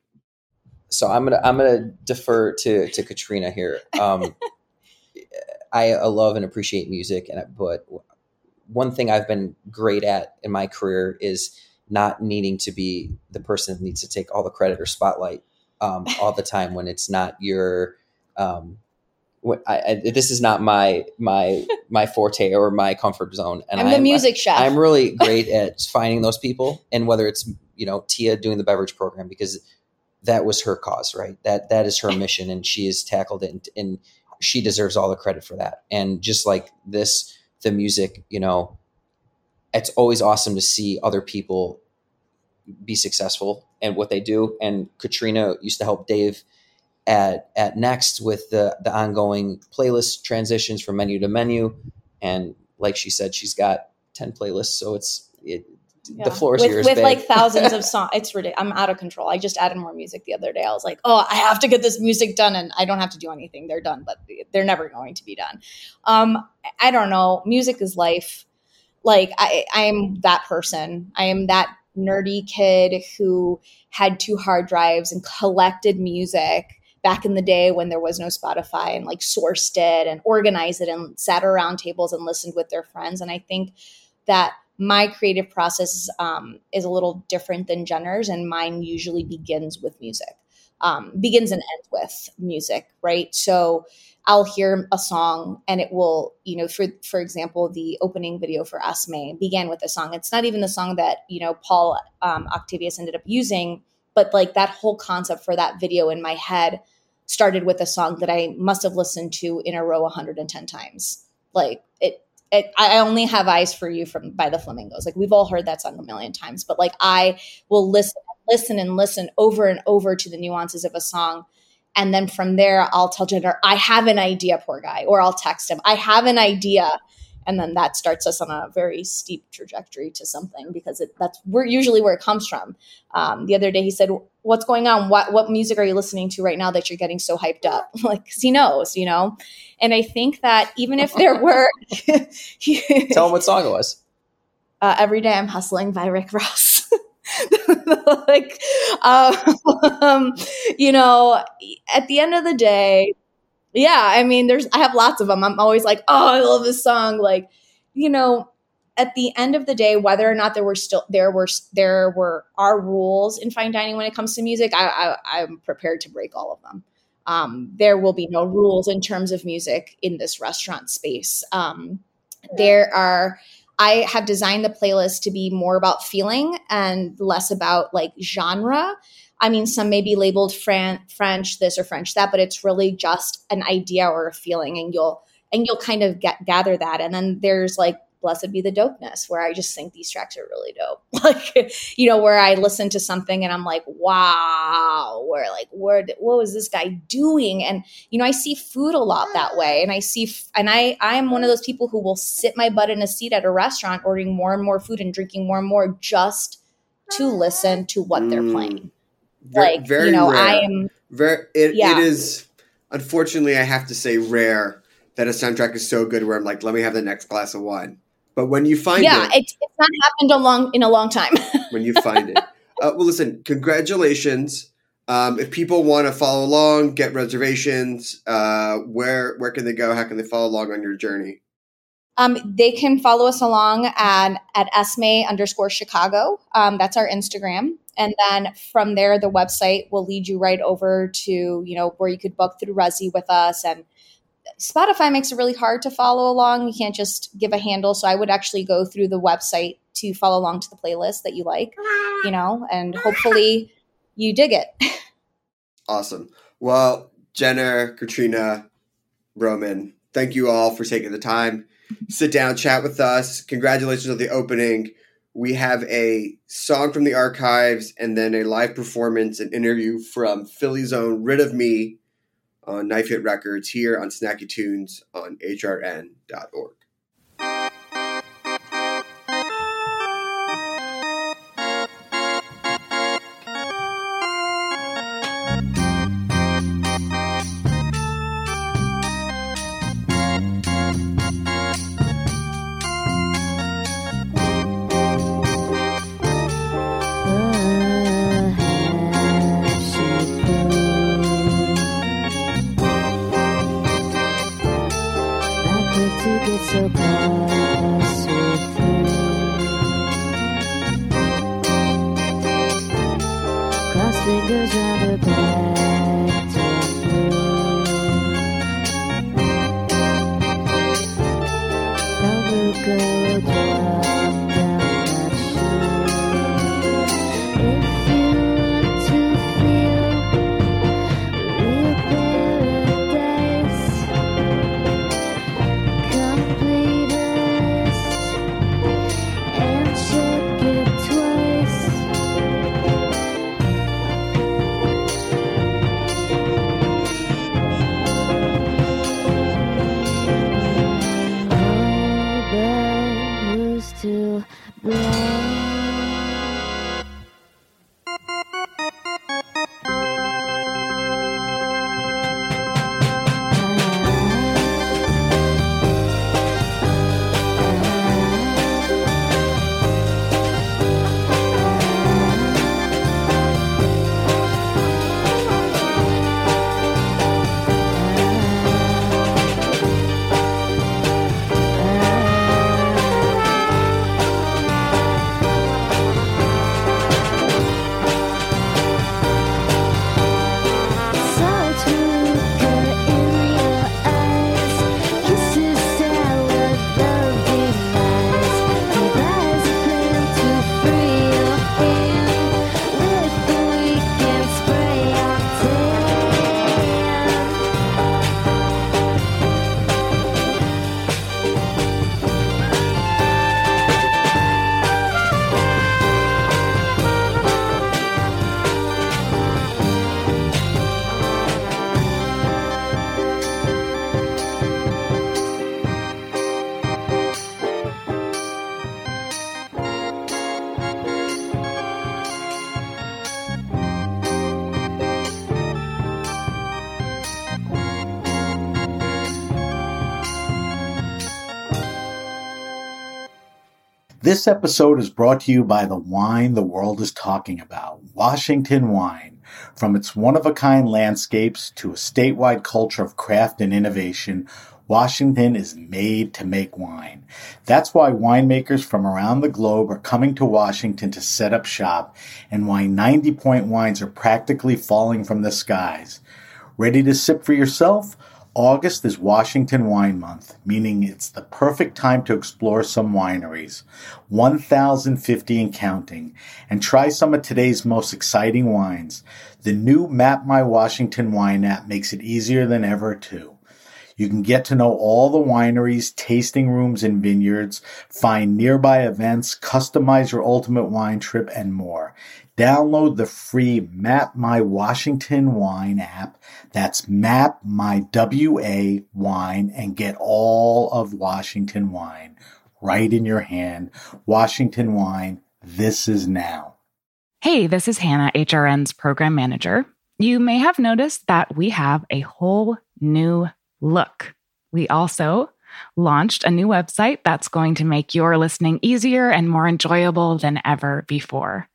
So I'm gonna I'm gonna defer to to Katrina here. Um, I love and appreciate music, and but one thing I've been great at in my career is not needing to be the person that needs to take all the credit or spotlight um, all the time when it's not your. Um, what I, I, this is not my my my forte or my comfort zone, and I'm the I'm, music chef. I'm really great at finding those people, and whether it's you know Tia doing the beverage program because that was her cause, right? That that is her mission, and she has tackled it, and, and she deserves all the credit for that. And just like this, the music, you know, it's always awesome to see other people be successful and what they do. And Katrina used to help Dave at at Next with the the ongoing playlist transitions from menu to menu. And like she said, she's got ten playlists, so it's it, Yeah. the floor is with, yours, with babe. like thousands of songs. It's ridiculous. I'm out of control. I just added more music the other day. I was like, oh, I have to get this music done, and I don't have to do anything. They're done, but they're never going to be done. Um, I don't know. Music is life. Like I, I am that person. I am that nerdy kid who had two hard drives and collected music back in the day when there was no Spotify, and like sourced it and organized it and sat around tables and listened with their friends. And I think that my creative process um, is a little different than Jenner's, and mine usually begins with music, um, begins and ends with music, right? So I'll hear a song and it will, you know, for for example, the opening video for Esme began with a song. It's not even the song that, you know, Paul um, Octavius ended up using, but like that whole concept for that video in my head started with a song that I must have listened to in a row one hundred ten times. Like it, it, I only have eyes for you from by the Flamingos. Like we've all heard that song a million times, but like I will listen, listen and listen over and over to the nuances of a song. And then from there, I'll tell Jenner, I have an idea, poor guy, or I'll text him, I have an idea. And then that starts us on a very steep trajectory to something, because it, that's we're usually where it comes from. Um, the other day he said, what's going on? What what music are you listening to right now that you're getting so hyped up? Like, 'cause he knows, you know? And I think that even if there were... Tell him what song it was. Uh, Every Day I'm Hustling by Rick Ross. Like, um, you know, at the end of the day, yeah, I mean, there's, I have lots of them. I'm always like, oh, I love this song. Like, you know, at the end of the day, whether or not there were still, there were, there were our rules in fine dining when it comes to music, I, I, I'm prepared to break all of them. Um, there will be no rules in terms of music in this restaurant space. Um, there are, I have designed the playlist to be more about feeling and less about like genre. I mean, some may be labeled Fran- French this or French that, but it's really just an idea or a feeling, and you'll and you'll kind of get gather that. And then there's like Blessed Be the Dopeness, where I just think these tracks are really dope. Like, you know, where I listen to something and I'm like, wow, where like where what was this guy doing? And you know, I see food a lot that way, and I see and I I am one of those people who will sit my butt in a seat at a restaurant, ordering more and more food and drinking more and more just to listen to what they're playing. Very, like, very you know, rare. I am very. It, yeah. it is, unfortunately, I have to say, rare that a soundtrack is so good where I'm like, let me have the next glass of wine. But when you find yeah, it, it's, it's not happened a long in a long time. when you find it, uh, well, listen, congratulations. Um, if people want to follow along, get reservations, uh, where where can they go? How can they follow along on your journey? Um, they can follow us along at, at Esme underscore Chicago. Um, that's our Instagram. And then from there, the website will lead you right over to, you know, where you could book through Resy with us. And Spotify makes it really hard to follow along. You can't just give a handle. So I would actually go through the website to follow along to the playlist that you like, you know, and hopefully you dig it. Awesome. Well, Jenner, Katrina, Roman, thank you all for taking the time. Sit down, chat with us. Congratulations on the opening. We have a song from the archives and then a live performance and interview from Philly's own Rid of Me on Knife Hit Records here on Snacky Tunes on H R N dot org. So close with you, cross fingers round her back to blue. Don't look go drop down that shoe. If you want to feel real paradise, come play this. This episode is brought to you by the wine the world is talking about, Washington Wine. From its one-of-a-kind landscapes to a statewide culture of craft and innovation, Washington is made to make wine. That's why winemakers from around the globe are coming to Washington to set up shop, and why ninety Point Wines are practically falling from the skies. Ready to sip for yourself? August is Washington Wine Month, meaning it's the perfect time to explore some wineries, one thousand fifty and counting, and try some of today's most exciting wines. The new Map My Washington Wine app makes it easier than ever, too. You can get to know all the wineries, tasting rooms, and vineyards, find nearby events, customize your ultimate wine trip, and more. Download the free Map My Washington Wine app. That's Map My W A Wine, and get all of Washington wine right in your hand. Washington Wine, this is now. Hey, this is Hannah, H R N's program manager. You may have noticed that we have a whole new look. We also launched a new website that's going to make your listening easier and more enjoyable than ever before.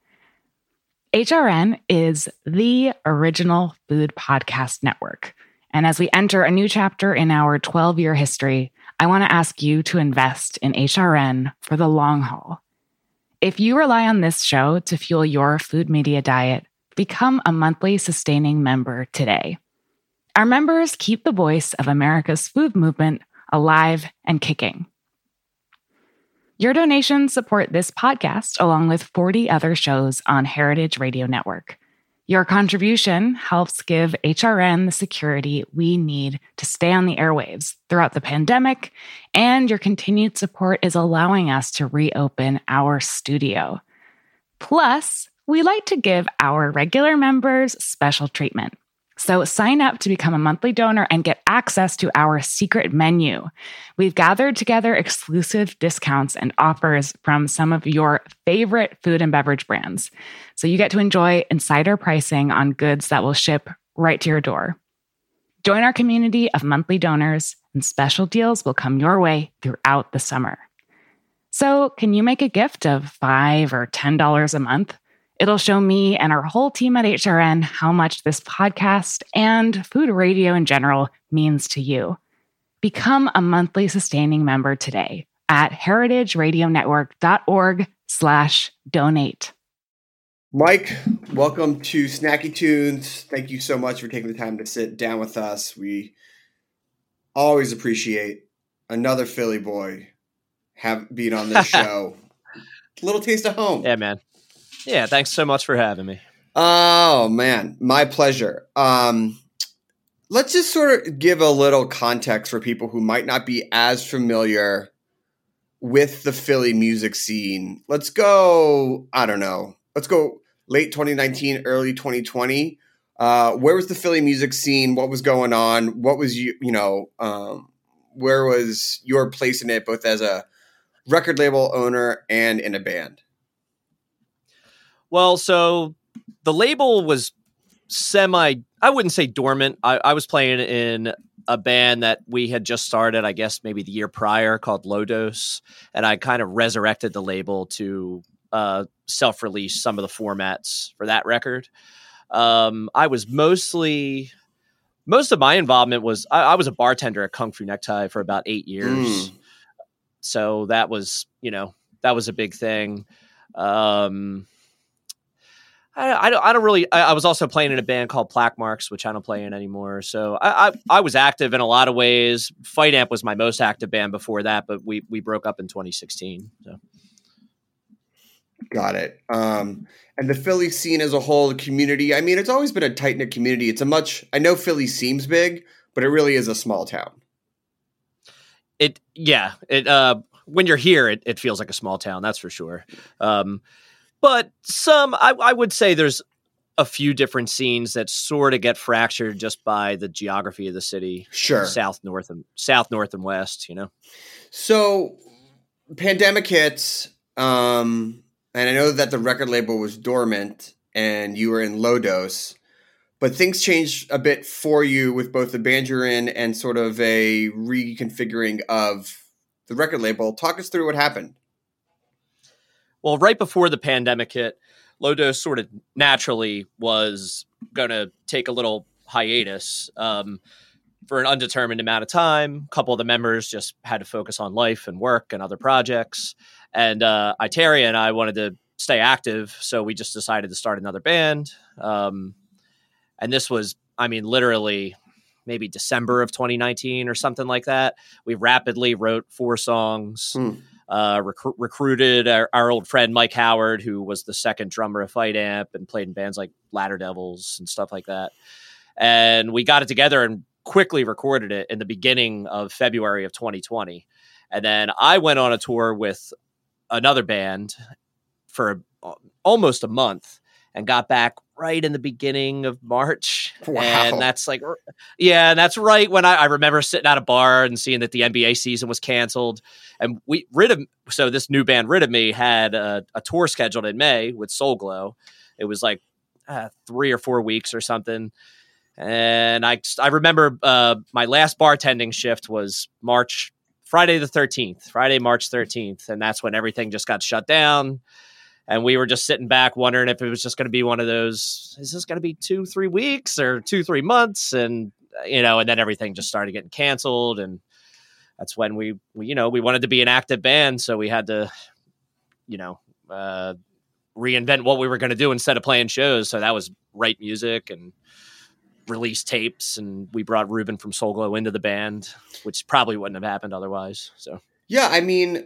H R N is the original food podcast network. And as we enter a new chapter in our twelve-year history, I want to ask you to invest in H R N for the long haul. If you rely on this show to fuel your food media diet, become a monthly sustaining member today. Our members keep the voice of America's food movement alive and kicking. Your donations support this podcast along with forty other shows on Heritage Radio Network. Your contribution helps give H R N the security we need to stay on the airwaves throughout the pandemic, and your continued support is allowing us to reopen our studio. Plus, we like to give our regular members special treatment. So sign up to become a monthly donor and get access to our secret menu. We've gathered together exclusive discounts and offers from some of your favorite food and beverage brands. So you get to enjoy insider pricing on goods that will ship right to your door. Join our community of monthly donors, and special deals will come your way throughout the summer. So can you make a gift of five dollars or ten dollars a month? It'll show me and our whole team at H R N how much this podcast and food radio in general means to you. Become a monthly sustaining member today at heritageradionetwork.org slash donate. Mike, welcome to Snacky Tunes. Thank you so much for taking the time to sit down with us. We always appreciate another Philly boy have being on this show. A little taste of home. Yeah, man. Yeah, thanks so much for having me. Oh, man. My pleasure. Um, let's just sort of give a little context for people who might not be as familiar with the Philly music scene. Let's go, I don't know, let's go late twenty nineteen, early twenty twenty. Uh, where was the Philly music scene? What was going on? What was, you, you know, um, where was your place in it, both as a record label owner and in a band? Well, so the label was semi, I wouldn't say dormant. I, I was playing in a band that we had just started, I guess maybe the year prior, called Low Dose. And I kind of resurrected the label to uh, self-release some of the formats for that record. Um, I was mostly, most of my involvement was, I, I was a bartender at Kung Fu Necktie for about eight years. Mm. So that was, you know, that was a big thing. Um, I, I don't. I don't really. I, I was also playing in a band called Plaque Marks, which I don't play in anymore. So I, I, I was active in a lot of ways. Fight Amp was my most active band before that, but we we broke up in twenty sixteen. So. Got it. Um, and the Philly scene as a whole, the community. I mean, it's always been a tight knit community. It's a much. I know Philly seems big, but it really is a small town. It yeah. It uh, when you're here, it, it feels like a small town. That's for sure. Um, But some, I, I would say there's a few different scenes that sort of get fractured just by the geography of the city. Sure. South, north, and south, north, and west, you know? So pandemic hits, um, and I know that the record label was dormant and you were in Low Dose, but things changed a bit for you with both the band you're in and sort of a reconfiguring of the record label. Talk us through what happened. well, right before the pandemic hit, Low Dose sort of naturally was going to take a little hiatus um, for an undetermined amount of time. A couple of the members just had to focus on life and work and other projects. And uh, Iteria and I wanted to stay active, so we just decided to start another band. Um, and this was, I mean, literally maybe December of twenty nineteen or something like that. We rapidly wrote four songs, hmm. uh, rec- recruited our, our old friend Mike Howard, who was the second drummer of Fight Amp and played in bands like Ladder Devils and stuff like that. And we got it together and quickly recorded it in the beginning of February of twenty twenty. And then I went on a tour with another band for almost a month and got back right in the beginning of March. Wow. And that's like, yeah, and that's right when I, I remember sitting at a bar and seeing that the N B A season was canceled. And we rid of, so this new band Rid of Me had a, a tour scheduled in May with Soul Glow. It was like uh, three or four weeks or something. And I, I remember uh, my last bartending shift was March, Friday the thirteenth, Friday, March thirteenth. And that's when everything just got shut down. And we were just sitting back wondering if it was just going to be one of those, is this going to be two, three weeks or two, three months? And, you know, and then everything just started getting canceled. And that's when we, we you know, we wanted to be an active band. So we had to, you know, uh, reinvent what we were going to do instead of playing shows. So that was write music and release tapes. And we brought Ruben from Soul Glow into the band, which probably wouldn't have happened otherwise. So, yeah, I mean,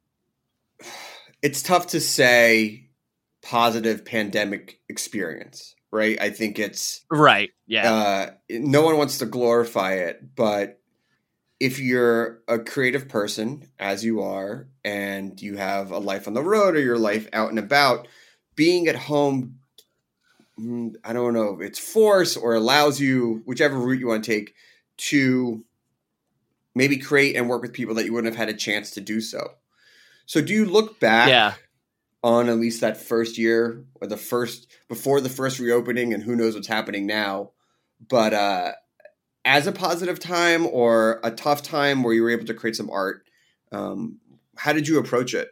it's tough to say positive pandemic experience, right? I think it's right. Yeah. Uh, no one wants to glorify it, but if you're a creative person, as you are, and you have a life on the road or your life out and about, being at home, I don't know, it's force or allows you, whichever route you want to take, to maybe create and work with people that you wouldn't have had a chance to do so. So do you look back yeah. on at least that first year or the first, before the first reopening, and who knows what's happening now, but uh, as a positive time or a tough time where you were able to create some art? Um, how did you approach it?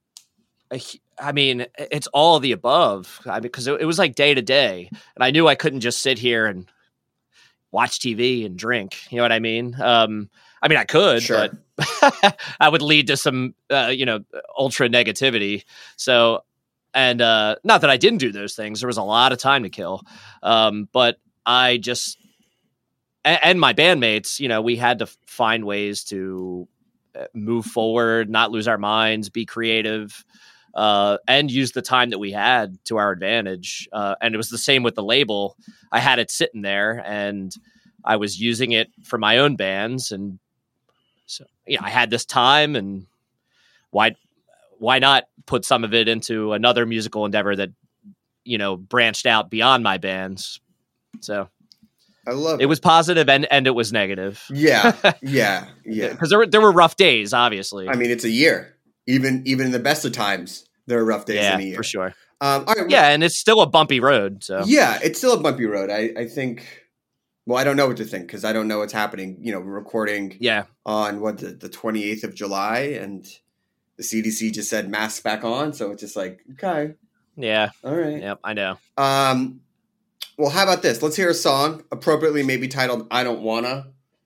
I mean, it's all of the above. I mean, because it, it was like day to day, and I knew I couldn't just sit here and watch T V and drink. You know what I mean? Um, I mean, I could, sure. but I would lead to some, uh, you know, ultra negativity. So, and uh, not that I didn't do those things. There was a lot of time to kill. Um, but I just, and, and my bandmates, you know, we had to find ways to move forward, not lose our minds, be creative, uh, and use the time that we had to our advantage. Uh, and it was the same with the label. I had it sitting there and I was using it for my own bands. And so, yeah, I had this time, and why, why not put some of it into another musical endeavor that, you know, branched out beyond my bands. So I love it. It was positive and, and it was negative. Yeah. Yeah. Yeah. Because there were, there were rough days, obviously. I mean, it's a year. Even, even in the best of times, there are rough days yeah, in a year. For sure. Um, all right, yeah. And it's still a bumpy road. So yeah, it's still a bumpy road. I, I think, well, I don't know what to think because I don't know what's happening. You know, we're recording yeah. on what the, the twenty-eighth of July, and the C D C just said masks back on. So it's just like, okay. Yeah. All right. Yep. I know. Um, well, how about this? Let's hear a song appropriately maybe titled I Don't Wanna.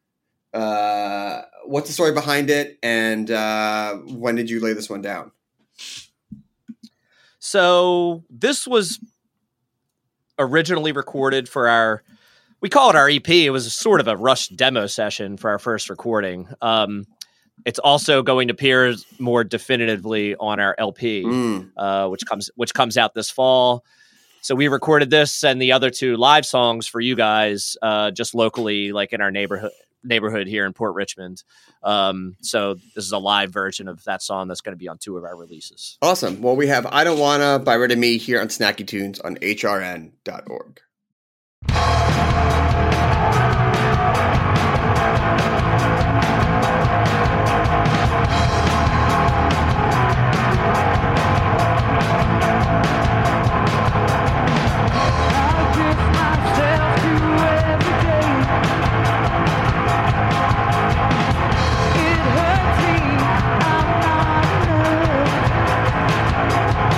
Uh, what's the story behind it? And uh, when did you lay this one down? So this was originally recorded for our, we call it our E P. It was sort of a rushed demo session for our first recording. Um, it's also going to appear more definitively on our L P, mm. uh, which comes which comes out this fall. So we recorded this and the other two live songs for you guys, uh, just locally, like in our neighborhood neighborhood here in Port Richmond. Um, so this is a live version of that song that's going to be on two of our releases. Awesome. Well, we have I Don't Wanna by Rid of Me here on Snacky Tunes on H R N dot org. It hurts me, I'm not enough.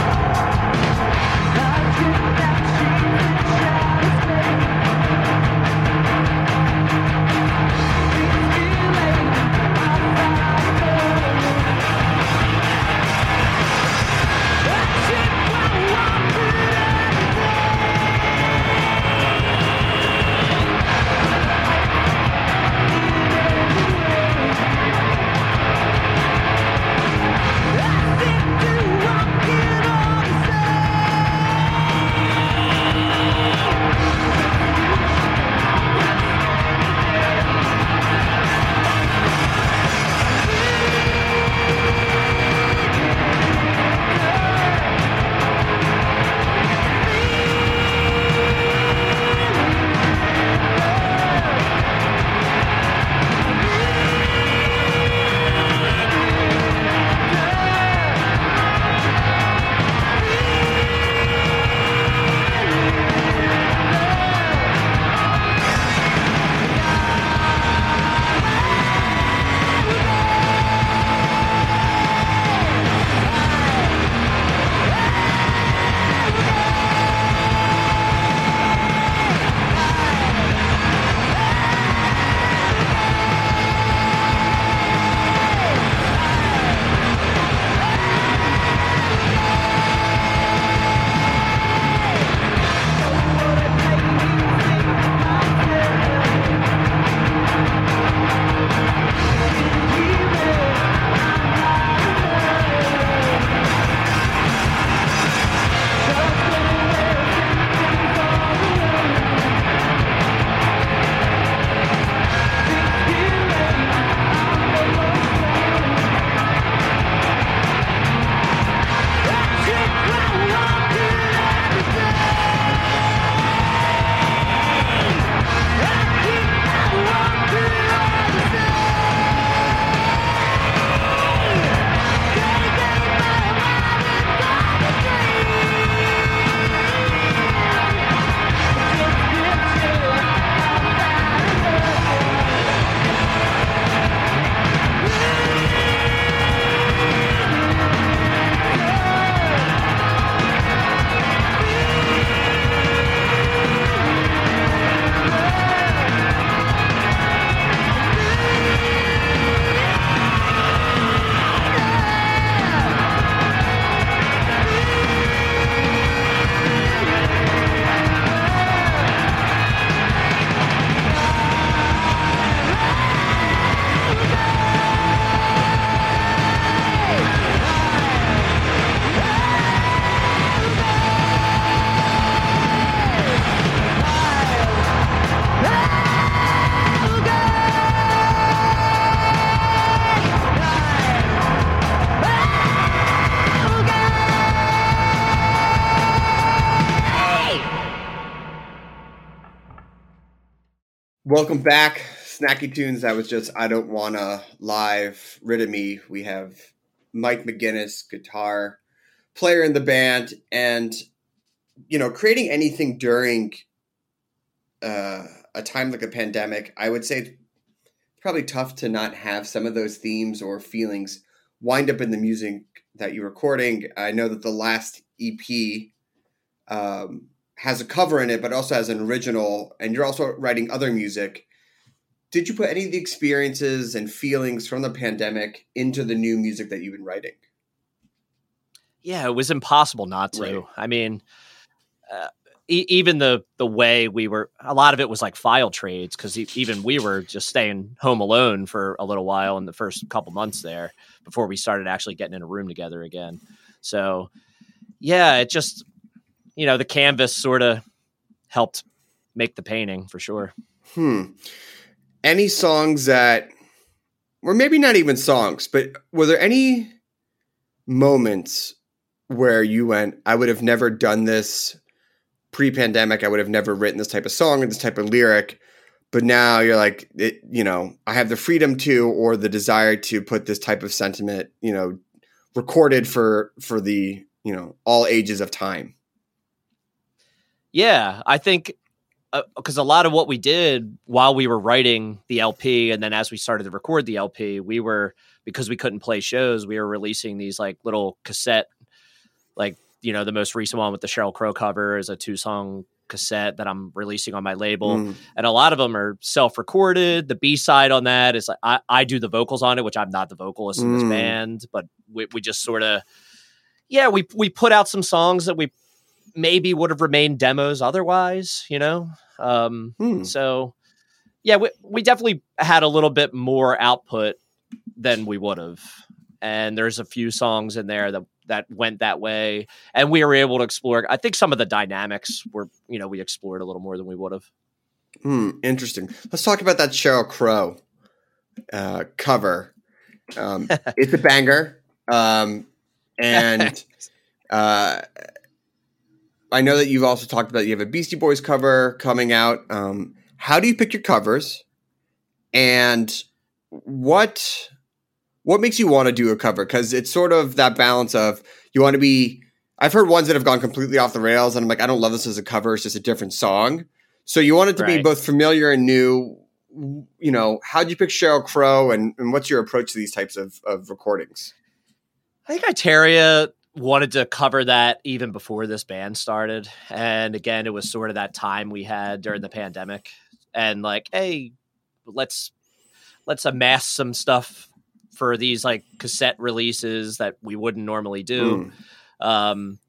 Welcome back, Snacky Tunes. That was just I Don't Wanna live. Rid of Me. We have Mike McGinnis, guitar player in the band, and you know, creating anything during uh, a time like a pandemic, I would say it's probably tough to not have some of those themes or feelings wind up in the music that you're recording. I know that the last E P um, has a cover in it, but also has an original, and you're also writing other music. Did you put any of the experiences and feelings from the pandemic into the new music that you've been writing? Yeah, it was impossible not to. Right. I mean, uh, e- even the the way we were, a lot of it was like file trades, because e- even we were just staying home alone for a little while in the first couple months there before we started actually getting in a room together again. So, yeah, it just, you know, the canvas sort of helped make the painting for sure. Hmm. Any songs that, or maybe not even songs, but were there any moments where you went, I would have never done this pre-pandemic. I would have never written this type of song or this type of lyric. But now you're like, it, you know, I have the freedom to, or the desire to put this type of sentiment, you know, recorded for, for the, you know, all ages of time. Yeah, I think because uh, a lot of what we did while we were writing the L P, and then as we started to record the L P, we were, because we couldn't play shows, we were releasing these like little cassette, like, you know, the most recent one with the Sheryl Crow cover is a two song cassette that I'm releasing on my label. Mm. And a lot of them are self-recorded. The B side on that is like, I, I do the vocals on it, which I'm not the vocalist mm. in this band, but we, we just sort of, yeah, we, we put out some songs that we maybe would have remained demos otherwise, you know? Um, hmm. So yeah, we, we definitely had a little bit more output than we would have. And there's a few songs in there that, that went that way. And we were able to explore, I think some of the dynamics were, you know, we explored a little more than we would have. Hmm. Interesting. Let's talk about that Sheryl Crow uh, cover. Um, it's a banger. Um, and, uh, I know that you've also talked about, you have a Beastie Boys cover coming out. Um, how do you pick your covers, and what what makes you want to do a cover? Because it's sort of that balance of, you want to be, I've heard ones that have gone completely off the rails, and I'm like, I don't love this as a cover. It's just a different song. So you want it to right. be both familiar and new. You know, how'd you pick Sheryl Crow, and, and what's your approach to these types of, of recordings? I think Iteria wanted to cover that even before this band started. And again, it was sort of that time we had during the pandemic, and like, hey, let's, let's amass some stuff for these like cassette releases that we wouldn't normally do. Mm. Um,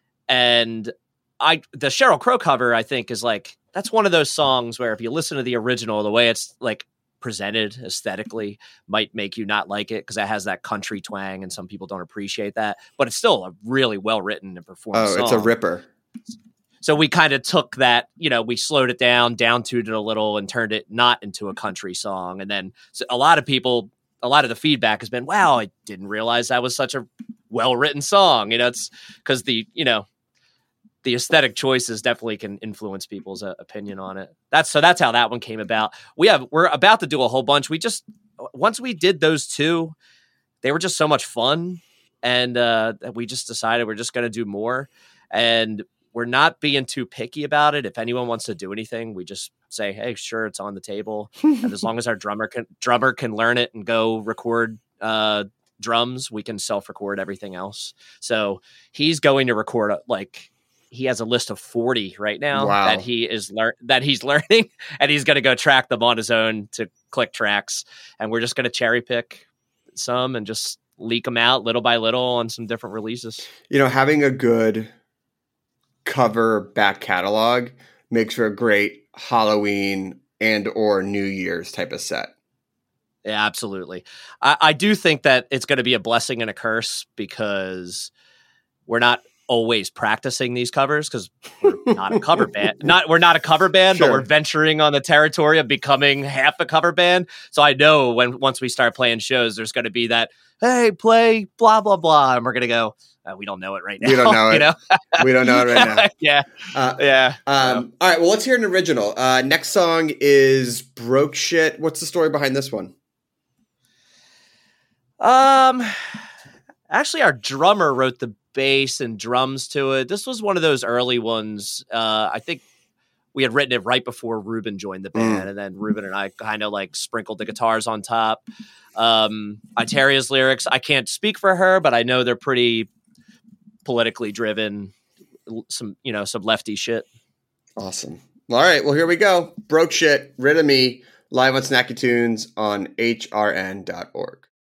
and I, the Sheryl Crow cover, I think is like, that's one of those songs where if you listen to the original, the way it's like presented aesthetically might make you not like it, because it has that country twang and some people don't appreciate that, but it's still a really well written and performed oh song. It's a ripper. So we kind of took that, you know, we slowed it down, down tuned it a little, and turned it not into a country song. And then so a lot of people, a lot of the feedback has been, wow, I didn't realize that was such a well written song. You know, it's because the, you know, the aesthetic choices definitely can influence people's uh, opinion on it. That's so that's how that one came about. We have, we're about to do a whole bunch. We just, once we did those two, they were just so much fun. And uh, we just decided we're just going to do more, and we're not being too picky about it. If anyone wants to do anything, we just say, hey, sure, it's on the table. And as long as our drummer can drummer can learn it and go record uh, drums, we can self-record everything else. So he's going to record a, like, he has a list of forty right now wow. that he is lear- that he's learning, and he's going to go track them on his own to click tracks. And we're just going to cherry pick some and just leak them out little by little on some different releases. You know, having a good cover back catalog makes for a great Halloween and or New Year's type of set. Yeah, absolutely. I, I do think that it's going to be a blessing and a curse, because we're not always practicing these covers because we're not a cover band. Not we're not a cover band, Sure. but we're venturing on the territory of becoming half a cover band. So I know when once we start playing shows, there's going to be that, hey, play blah blah blah, and we're going to go. Uh, we don't know it right now. We don't know it. You know? We don't know it right now. yeah, Uh, yeah. Um, all right. Well, let's hear an original. Uh, next song is "Broke Shit." What's the story behind this one? Um, actually, our drummer wrote the bass and drums to it. This was one of those early ones. Uh, I think we had written it right before Ruben joined the band, Mm. and then Ruben and I kind of like sprinkled the guitars on top. Um, Itaria's lyrics, I can't speak for her, but I know they're pretty politically driven. Some, you know, some lefty shit. Awesome. All right. Well, here we go. "Broke Shit," Rid of Me, live on Snacky Tunes on H R N dot org.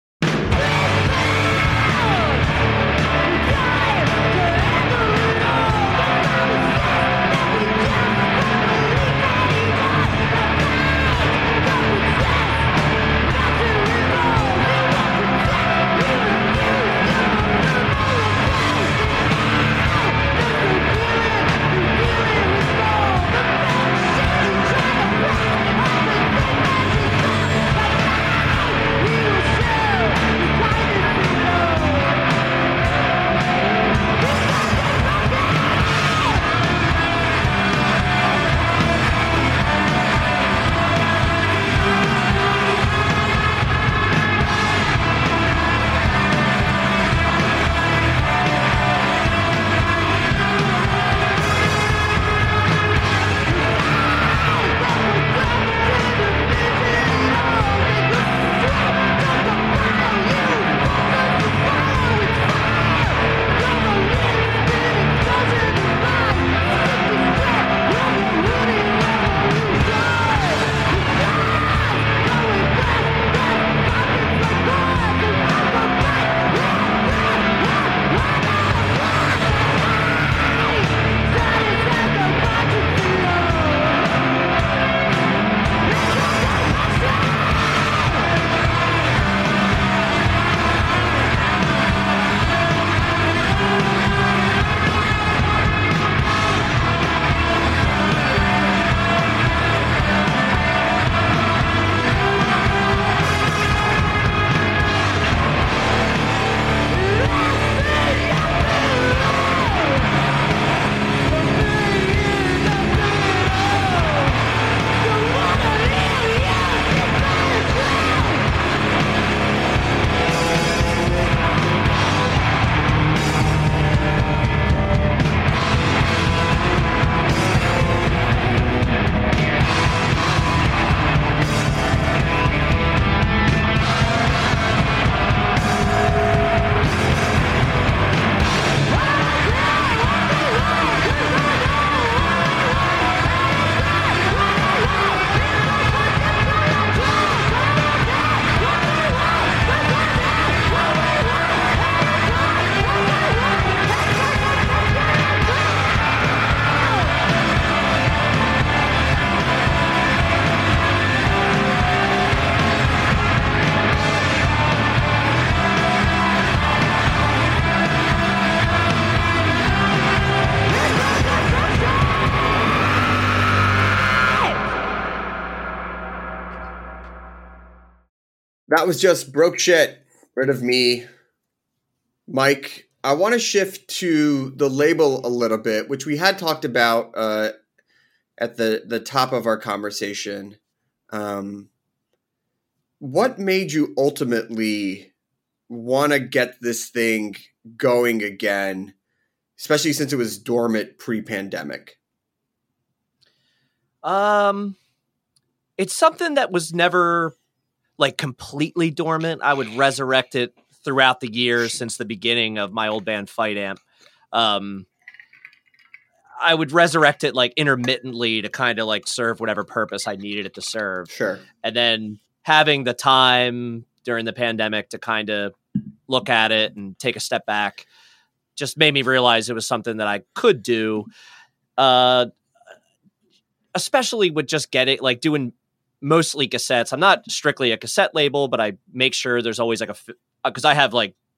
That was just "Broke Shit," Rid of Me. Mike, I want to shift to the label a little bit, which we had talked about uh, at the, the top of our conversation. Um, what made you ultimately want to get this thing going again, especially since it was dormant pre-pandemic? Um, it's something that was never like completely dormant. I would resurrect it throughout the years since the beginning of my old band Fight Amp. Um, I would resurrect it like intermittently to kind of like serve whatever purpose I needed it to serve. Sure. And then having the time during the pandemic to kind of look at it and take a step back just made me realize it was something that I could do. Uh, especially with just getting like doing mostly cassettes. I'm not strictly a cassette label, but I make sure there's always like a, because I have like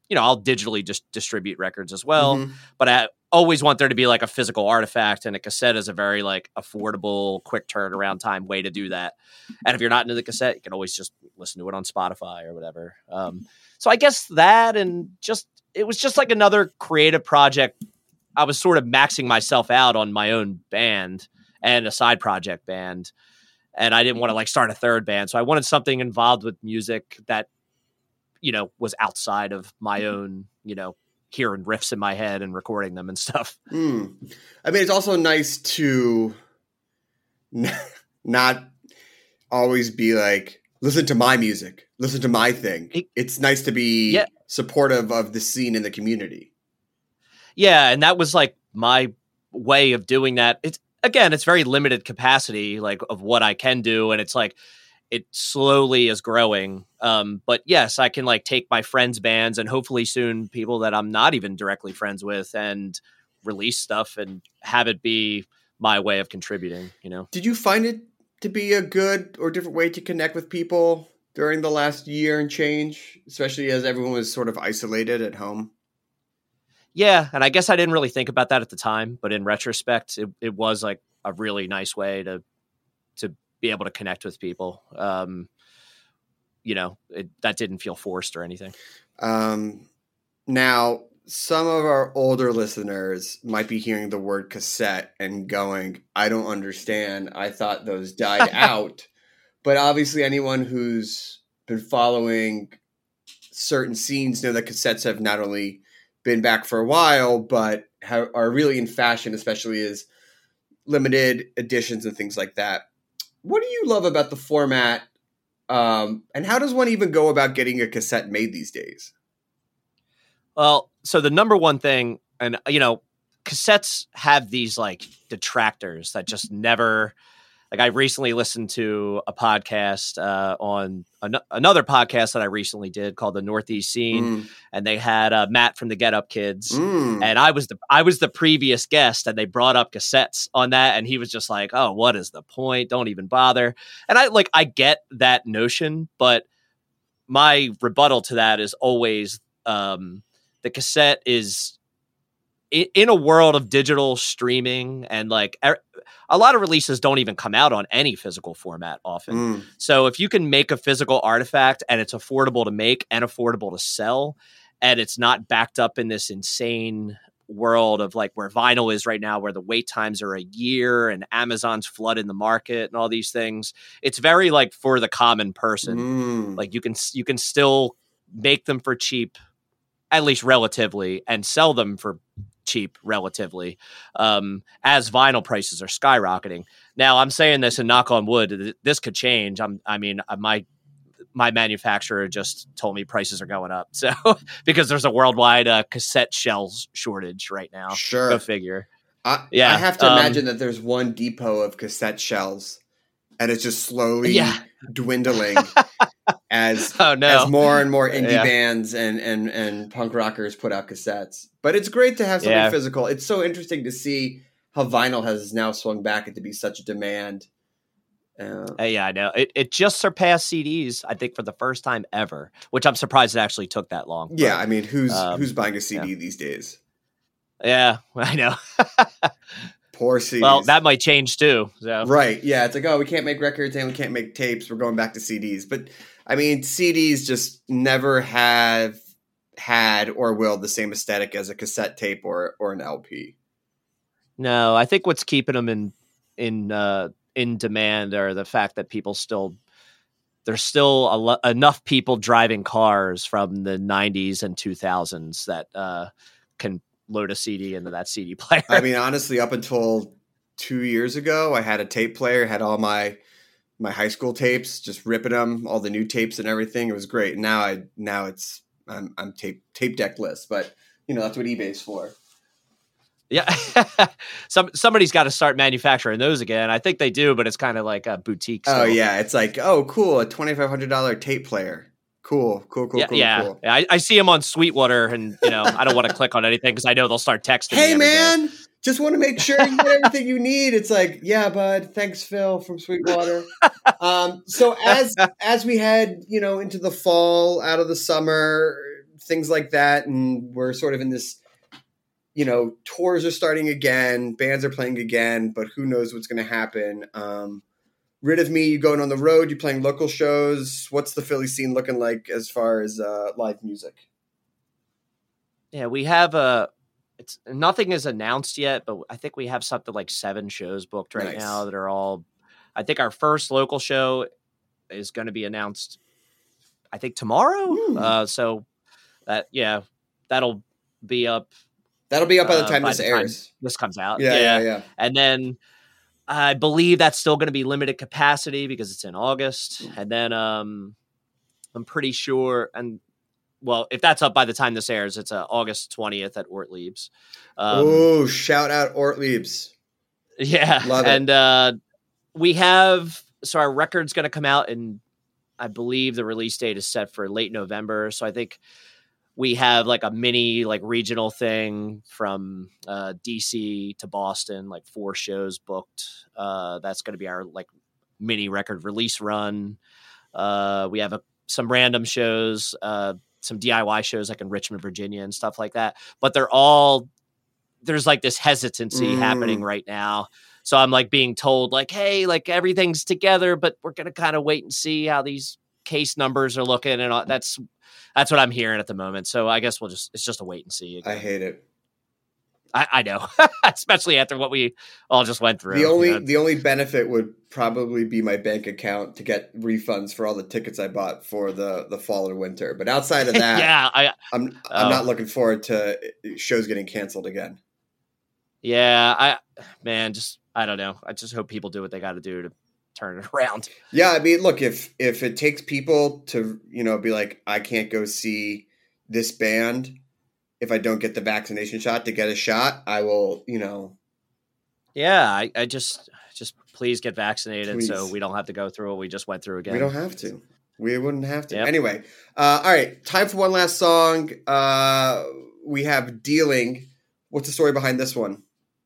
you know, I'll digitally just distribute records as well, Mhm. but I always want there to be like a physical artifact, and a cassette is a very like affordable, quick turnaround time way to do that. And if you're not into the cassette, you can always just listen to it on Spotify or whatever. Um, so I guess that, and just, it was just like another creative project. I was sort of maxing myself out on my own band and a side project band. And I didn't want to like start a third band. So I wanted something involved with music that, you know, was outside of my own, you know, hearing riffs in my head and recording them and stuff. Mm. I mean, it's also nice to n- not always be like, listen to my music, listen to my thing. It- it's nice to be Yeah. supportive of the scene in the community. Yeah. And that was like my way of doing that. It's, again, it's very limited capacity, like of what I can do. And it's like, it slowly is growing. Um, but yes, I can like take my friends' bands and hopefully soon people that I'm not even directly friends with and release stuff and have it be my way of contributing, you know? Did you find it to be a good or different way to connect with people during the last year and change, especially as everyone was sort of isolated at home? Yeah. And I guess I didn't really think about that at the time, but in retrospect, it, it was like a really nice way to, to be able to connect with people. Um, you know, it, that didn't feel forced or anything. Um, now, some of our older listeners might be hearing the word cassette and going, I don't understand. I thought those died out. But obviously anyone who's been following certain scenes know that cassettes have not only been back for a while, but ha- are really in fashion, especially as limited editions and things like that. What do you love about the format? Um, and how does one even go about getting a cassette made these days? Well, so the number one thing, and you know, cassettes have these like detractors that just never, like I recently listened to a podcast uh, on an- another podcast that I recently did called the Northeast Scene. Mm. And they had uh, Matt from the Get Up Kids. Mm. And I was the, I was the previous guest, and they brought up cassettes on that. And he was just like, oh, what is the point? Don't even bother. And I like, I get that notion, but my rebuttal to that is always, um, the cassette is in, in a world of digital streaming, and like er, a lot of releases don't even come out on any physical format often. Mm. So if you can make a physical artifact and it's affordable to make and affordable to sell, and it's not backed up in this insane world of like where vinyl is right now, where the wait times are a year and Amazon's flooding the market and all these things, it's very like for the common person. Mm. Like you can, you can still make them for cheap, at least relatively, and sell them for cheap relatively, um, as vinyl prices are skyrocketing. Now I'm saying this and knock on wood, th- this could change. I'm, I mean, uh, my, my manufacturer just told me prices are going up. So because there's a worldwide uh, cassette shells shortage right now. Sure. Go figure. I, Yeah, I have to um, imagine that there's one depot of cassette shells and it's just slowly Yeah. dwindling as Oh no. as more and more indie Yeah. bands and, and, and punk rockers put out cassettes. But it's great to have something Yeah. physical. It's so interesting to see how vinyl has now swung back into be such a demand. Uh, Uh, yeah, I know. It it just surpassed C Ds, I think, for the first time ever, which I'm surprised it actually took that long. yeah, But, I mean, who's um, who's buying a C D yeah. these days? yeah, I know. Poor C Ds. Well, that might change too. So. Right. Yeah. It's like, oh, we can't make records and we can't make tapes. We're going back to C Ds. But I mean, C Ds just never have had or will the same aesthetic as a cassette tape or or an L P. No, I think what's keeping them in in uh, in demand are the fact that people still there's still a lo- enough people driving cars from the nineties and two thousands that uh, can load a C D into that C D player. I mean, honestly, up until two years ago, I had a tape player, had all my my high school tapes, just ripping them, all the new tapes and everything. It was great. Now I now it's I'm I'm tape tape deckless, but you know that's what eBay's for. Yeah, some somebody's got to start manufacturing those again. I think they do, but it's kind of like a boutique. Oh still. yeah, it's like oh cool, a twenty five hundred dollar tape player. Cool, cool, cool, yeah, cool, yeah. cool. Yeah, I, I see them on Sweetwater, and you know, I don't want to click on anything because I know they'll start texting. Hey me every day. man, just want to make sure you get everything you need. It's like, yeah, bud. Thanks, Phil from Sweetwater. um, so as as we head, you know, into the fall, out of the summer, things like that. And we're sort of in this, you know, tours are starting again, bands are playing again, but who knows what's going to happen. Um, Rid of Me, you going on the road, you playing local shows. What's the Philly scene looking like as far as uh, live music? Yeah, we have a. It's nothing is announced yet, but I think we have something like seven shows booked right Nice. now that are all. I think our first local show is going to be announced, I think tomorrow. Mm. Uh, so that yeah, that'll be up. That'll be up by the uh, time by this the airs. Time this comes out. Yeah, yeah, yeah. And then I believe that's still going to be limited capacity because it's in August. And then um, I'm pretty sure, and well, if that's up by the time this airs, it's uh, August twentieth at Ortlieb's. Um, oh, shout out Ortlieb's. Yeah. Love it. And uh, we have, so our record's going to come out in, I believe the release date is set for late November. So I think we have like a mini like regional thing from uh, D C to Boston, like four shows booked. Uh, that's going to be our like mini record release run. Uh, we have a, some random shows, uh, some D I Y shows like in Richmond, Virginia and stuff like that. But they're all, there's like this hesitancy Mm. happening right now. So I'm like being told like, hey, like everything's together, but we're going to kind of wait and see how these case numbers are looking. And all, that's, That's what I'm hearing at the moment. So I guess we'll just, it's just a wait and see. Again. I hate it. I, I know, especially after what we all just went through. The only, you know? the only benefit would probably be my bank account to get refunds for all the tickets I bought for the, the fall or winter. But outside of that, yeah, I, I'm, I'm oh. not looking forward to shows getting canceled again. yeah, I, man, just, I don't know. I just hope people do what they got to do to turn it around. Yeah. I mean, look, if, if it takes people to, you know, be like, I can't go see this band if I don't get the vaccination shot to get a shot, I will, you know. Yeah. I, I just, just please get vaccinated Please. so we don't have to go through what we just went through again. We don't have to. We wouldn't have to. Yep. Anyway. Uh, all right. Time for one last song. Uh, we have Dealing. What's the story behind this one?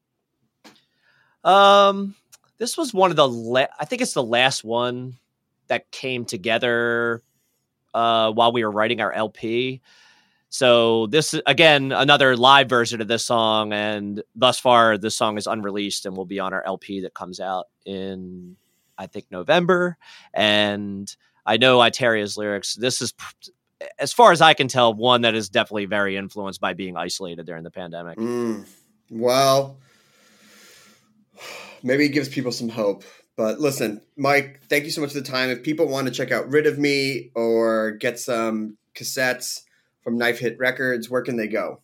Um, this was one of the, la- I think it's the last one that came together uh, while we were writing our L P. So this, again, another live version of this song. And thus far, this song is unreleased and will be on our L P that comes out in, I think, November. And I know Iteria's lyrics. This is, as far as I can tell, one that is definitely very influenced by being isolated during the pandemic. Mm, well, maybe it gives people some hope. But listen, Mike, thank you so much for the time. If people want to check out Rid of Me or get some cassettes from Knife Hit Records, where can they go?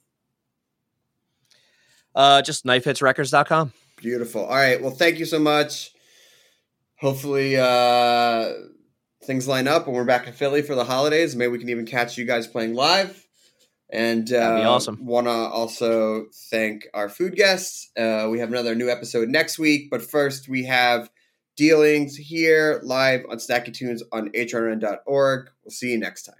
Uh, just knife hits records dot com. Beautiful. All right. Well, thank you so much. Hopefully uh, things line up when we're back in Philly for the holidays. Maybe we can even catch you guys playing live. And uh, That'd be awesome. Want to also thank our food guests. Uh, we have another new episode next week. But first, we have Dealings here live on Snacky Tunes on H R N dot org. We'll see you next time.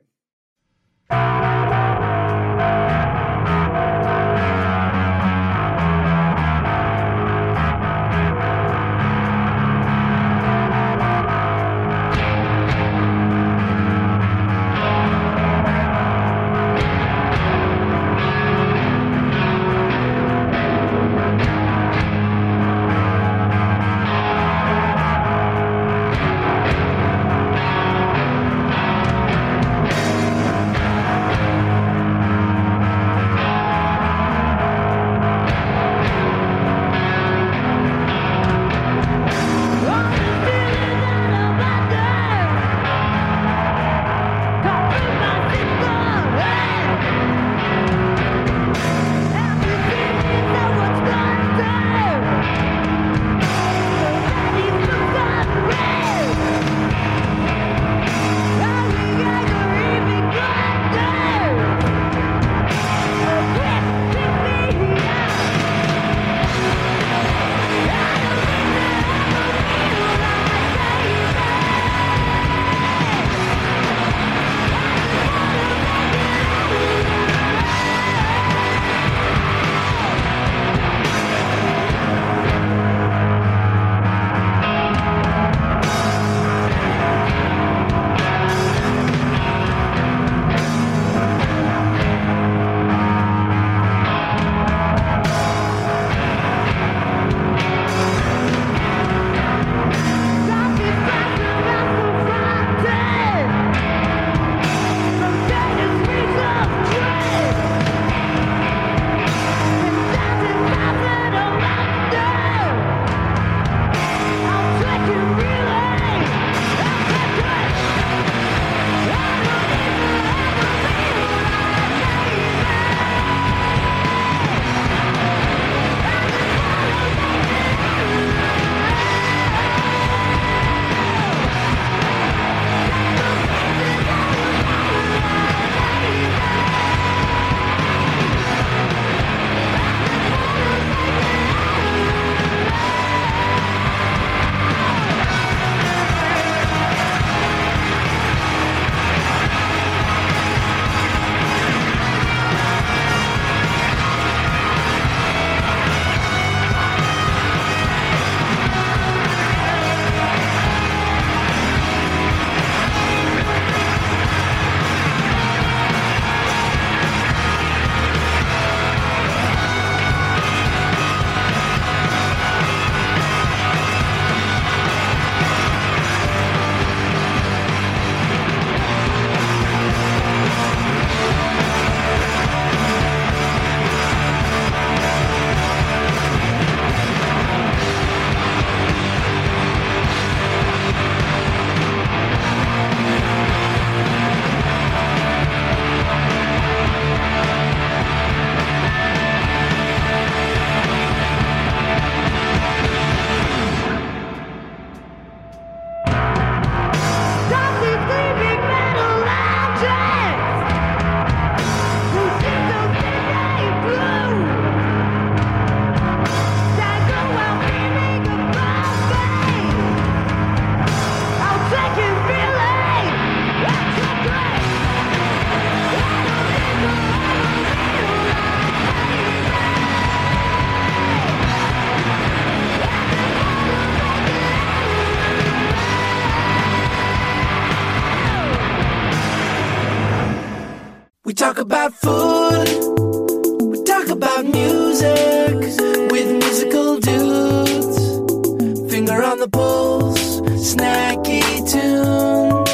food. We talk about music with musical dudes. Finger on the pulse, snacky tunes.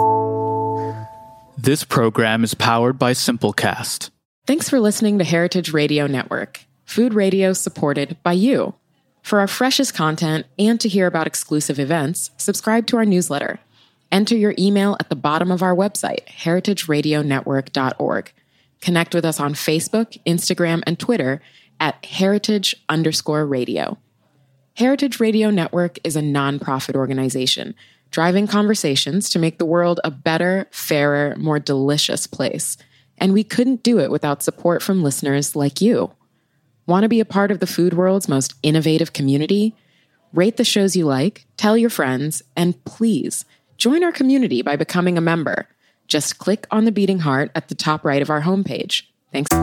This program is powered by Simplecast. Thanks for listening to Heritage Radio Network, food radio supported by you. For our freshest content and to hear about exclusive events, subscribe to our newsletter. Enter your email at the bottom of our website, heritage radio network dot org. Connect with us on Facebook, Instagram, and Twitter at heritage underscore radio. Heritage Radio Network is a nonprofit organization driving conversations to make the world a better, fairer, more delicious place. And we couldn't do it without support from listeners like you. Want to be a part of the food world's most innovative community? Rate the shows you like, tell your friends, and please join our community by becoming a member. Just click on the beating heart at the top right of our homepage. Thanks.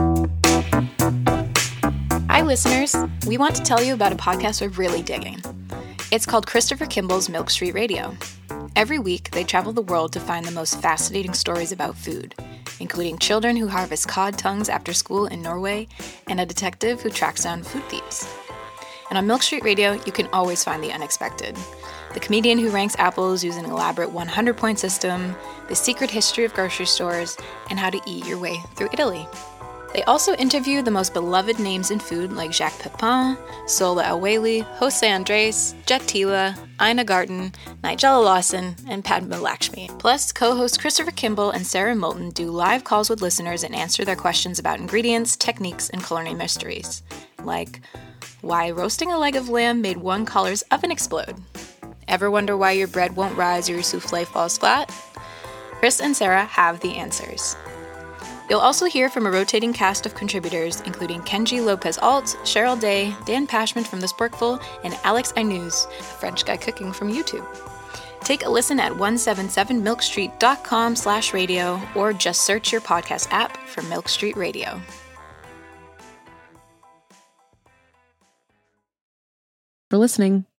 Hi, listeners. We want to tell you about a podcast we're really digging. It's called Christopher Kimball's Milk Street Radio. Every week, they travel the world to find the most fascinating stories about food, including children who harvest cod tongues after school in Norway and a detective who tracks down food thieves. And on Milk Street Radio, you can always find the unexpected. The comedian who ranks apples using an elaborate one hundred point system, the secret history of grocery stores, and how to eat your way through Italy. They also interview the most beloved names in food like Jacques Pepin, Sola El-Waylly, Jose Andres, Jet Tila, Ina Garten, Nigella Lawson, and Padma Lakshmi. Plus, co-hosts Christopher Kimball and Sarah Moulton do live calls with listeners and answer their questions about ingredients, techniques, and culinary mysteries. Like, why roasting a leg of lamb made one caller's oven explode? Ever wonder why your bread won't rise or your souffle falls flat? Chris and Sarah have the answers. You'll also hear from a rotating cast of contributors, including Kenji Lopez-Alt, Cheryl Day, Dan Pashman from The Sporkful, and Alex Ainuz, a French guy cooking from YouTube. Take a listen at one seventy-seven milk street dot com slash radio or just search your podcast app for Milk Street Radio. For listening.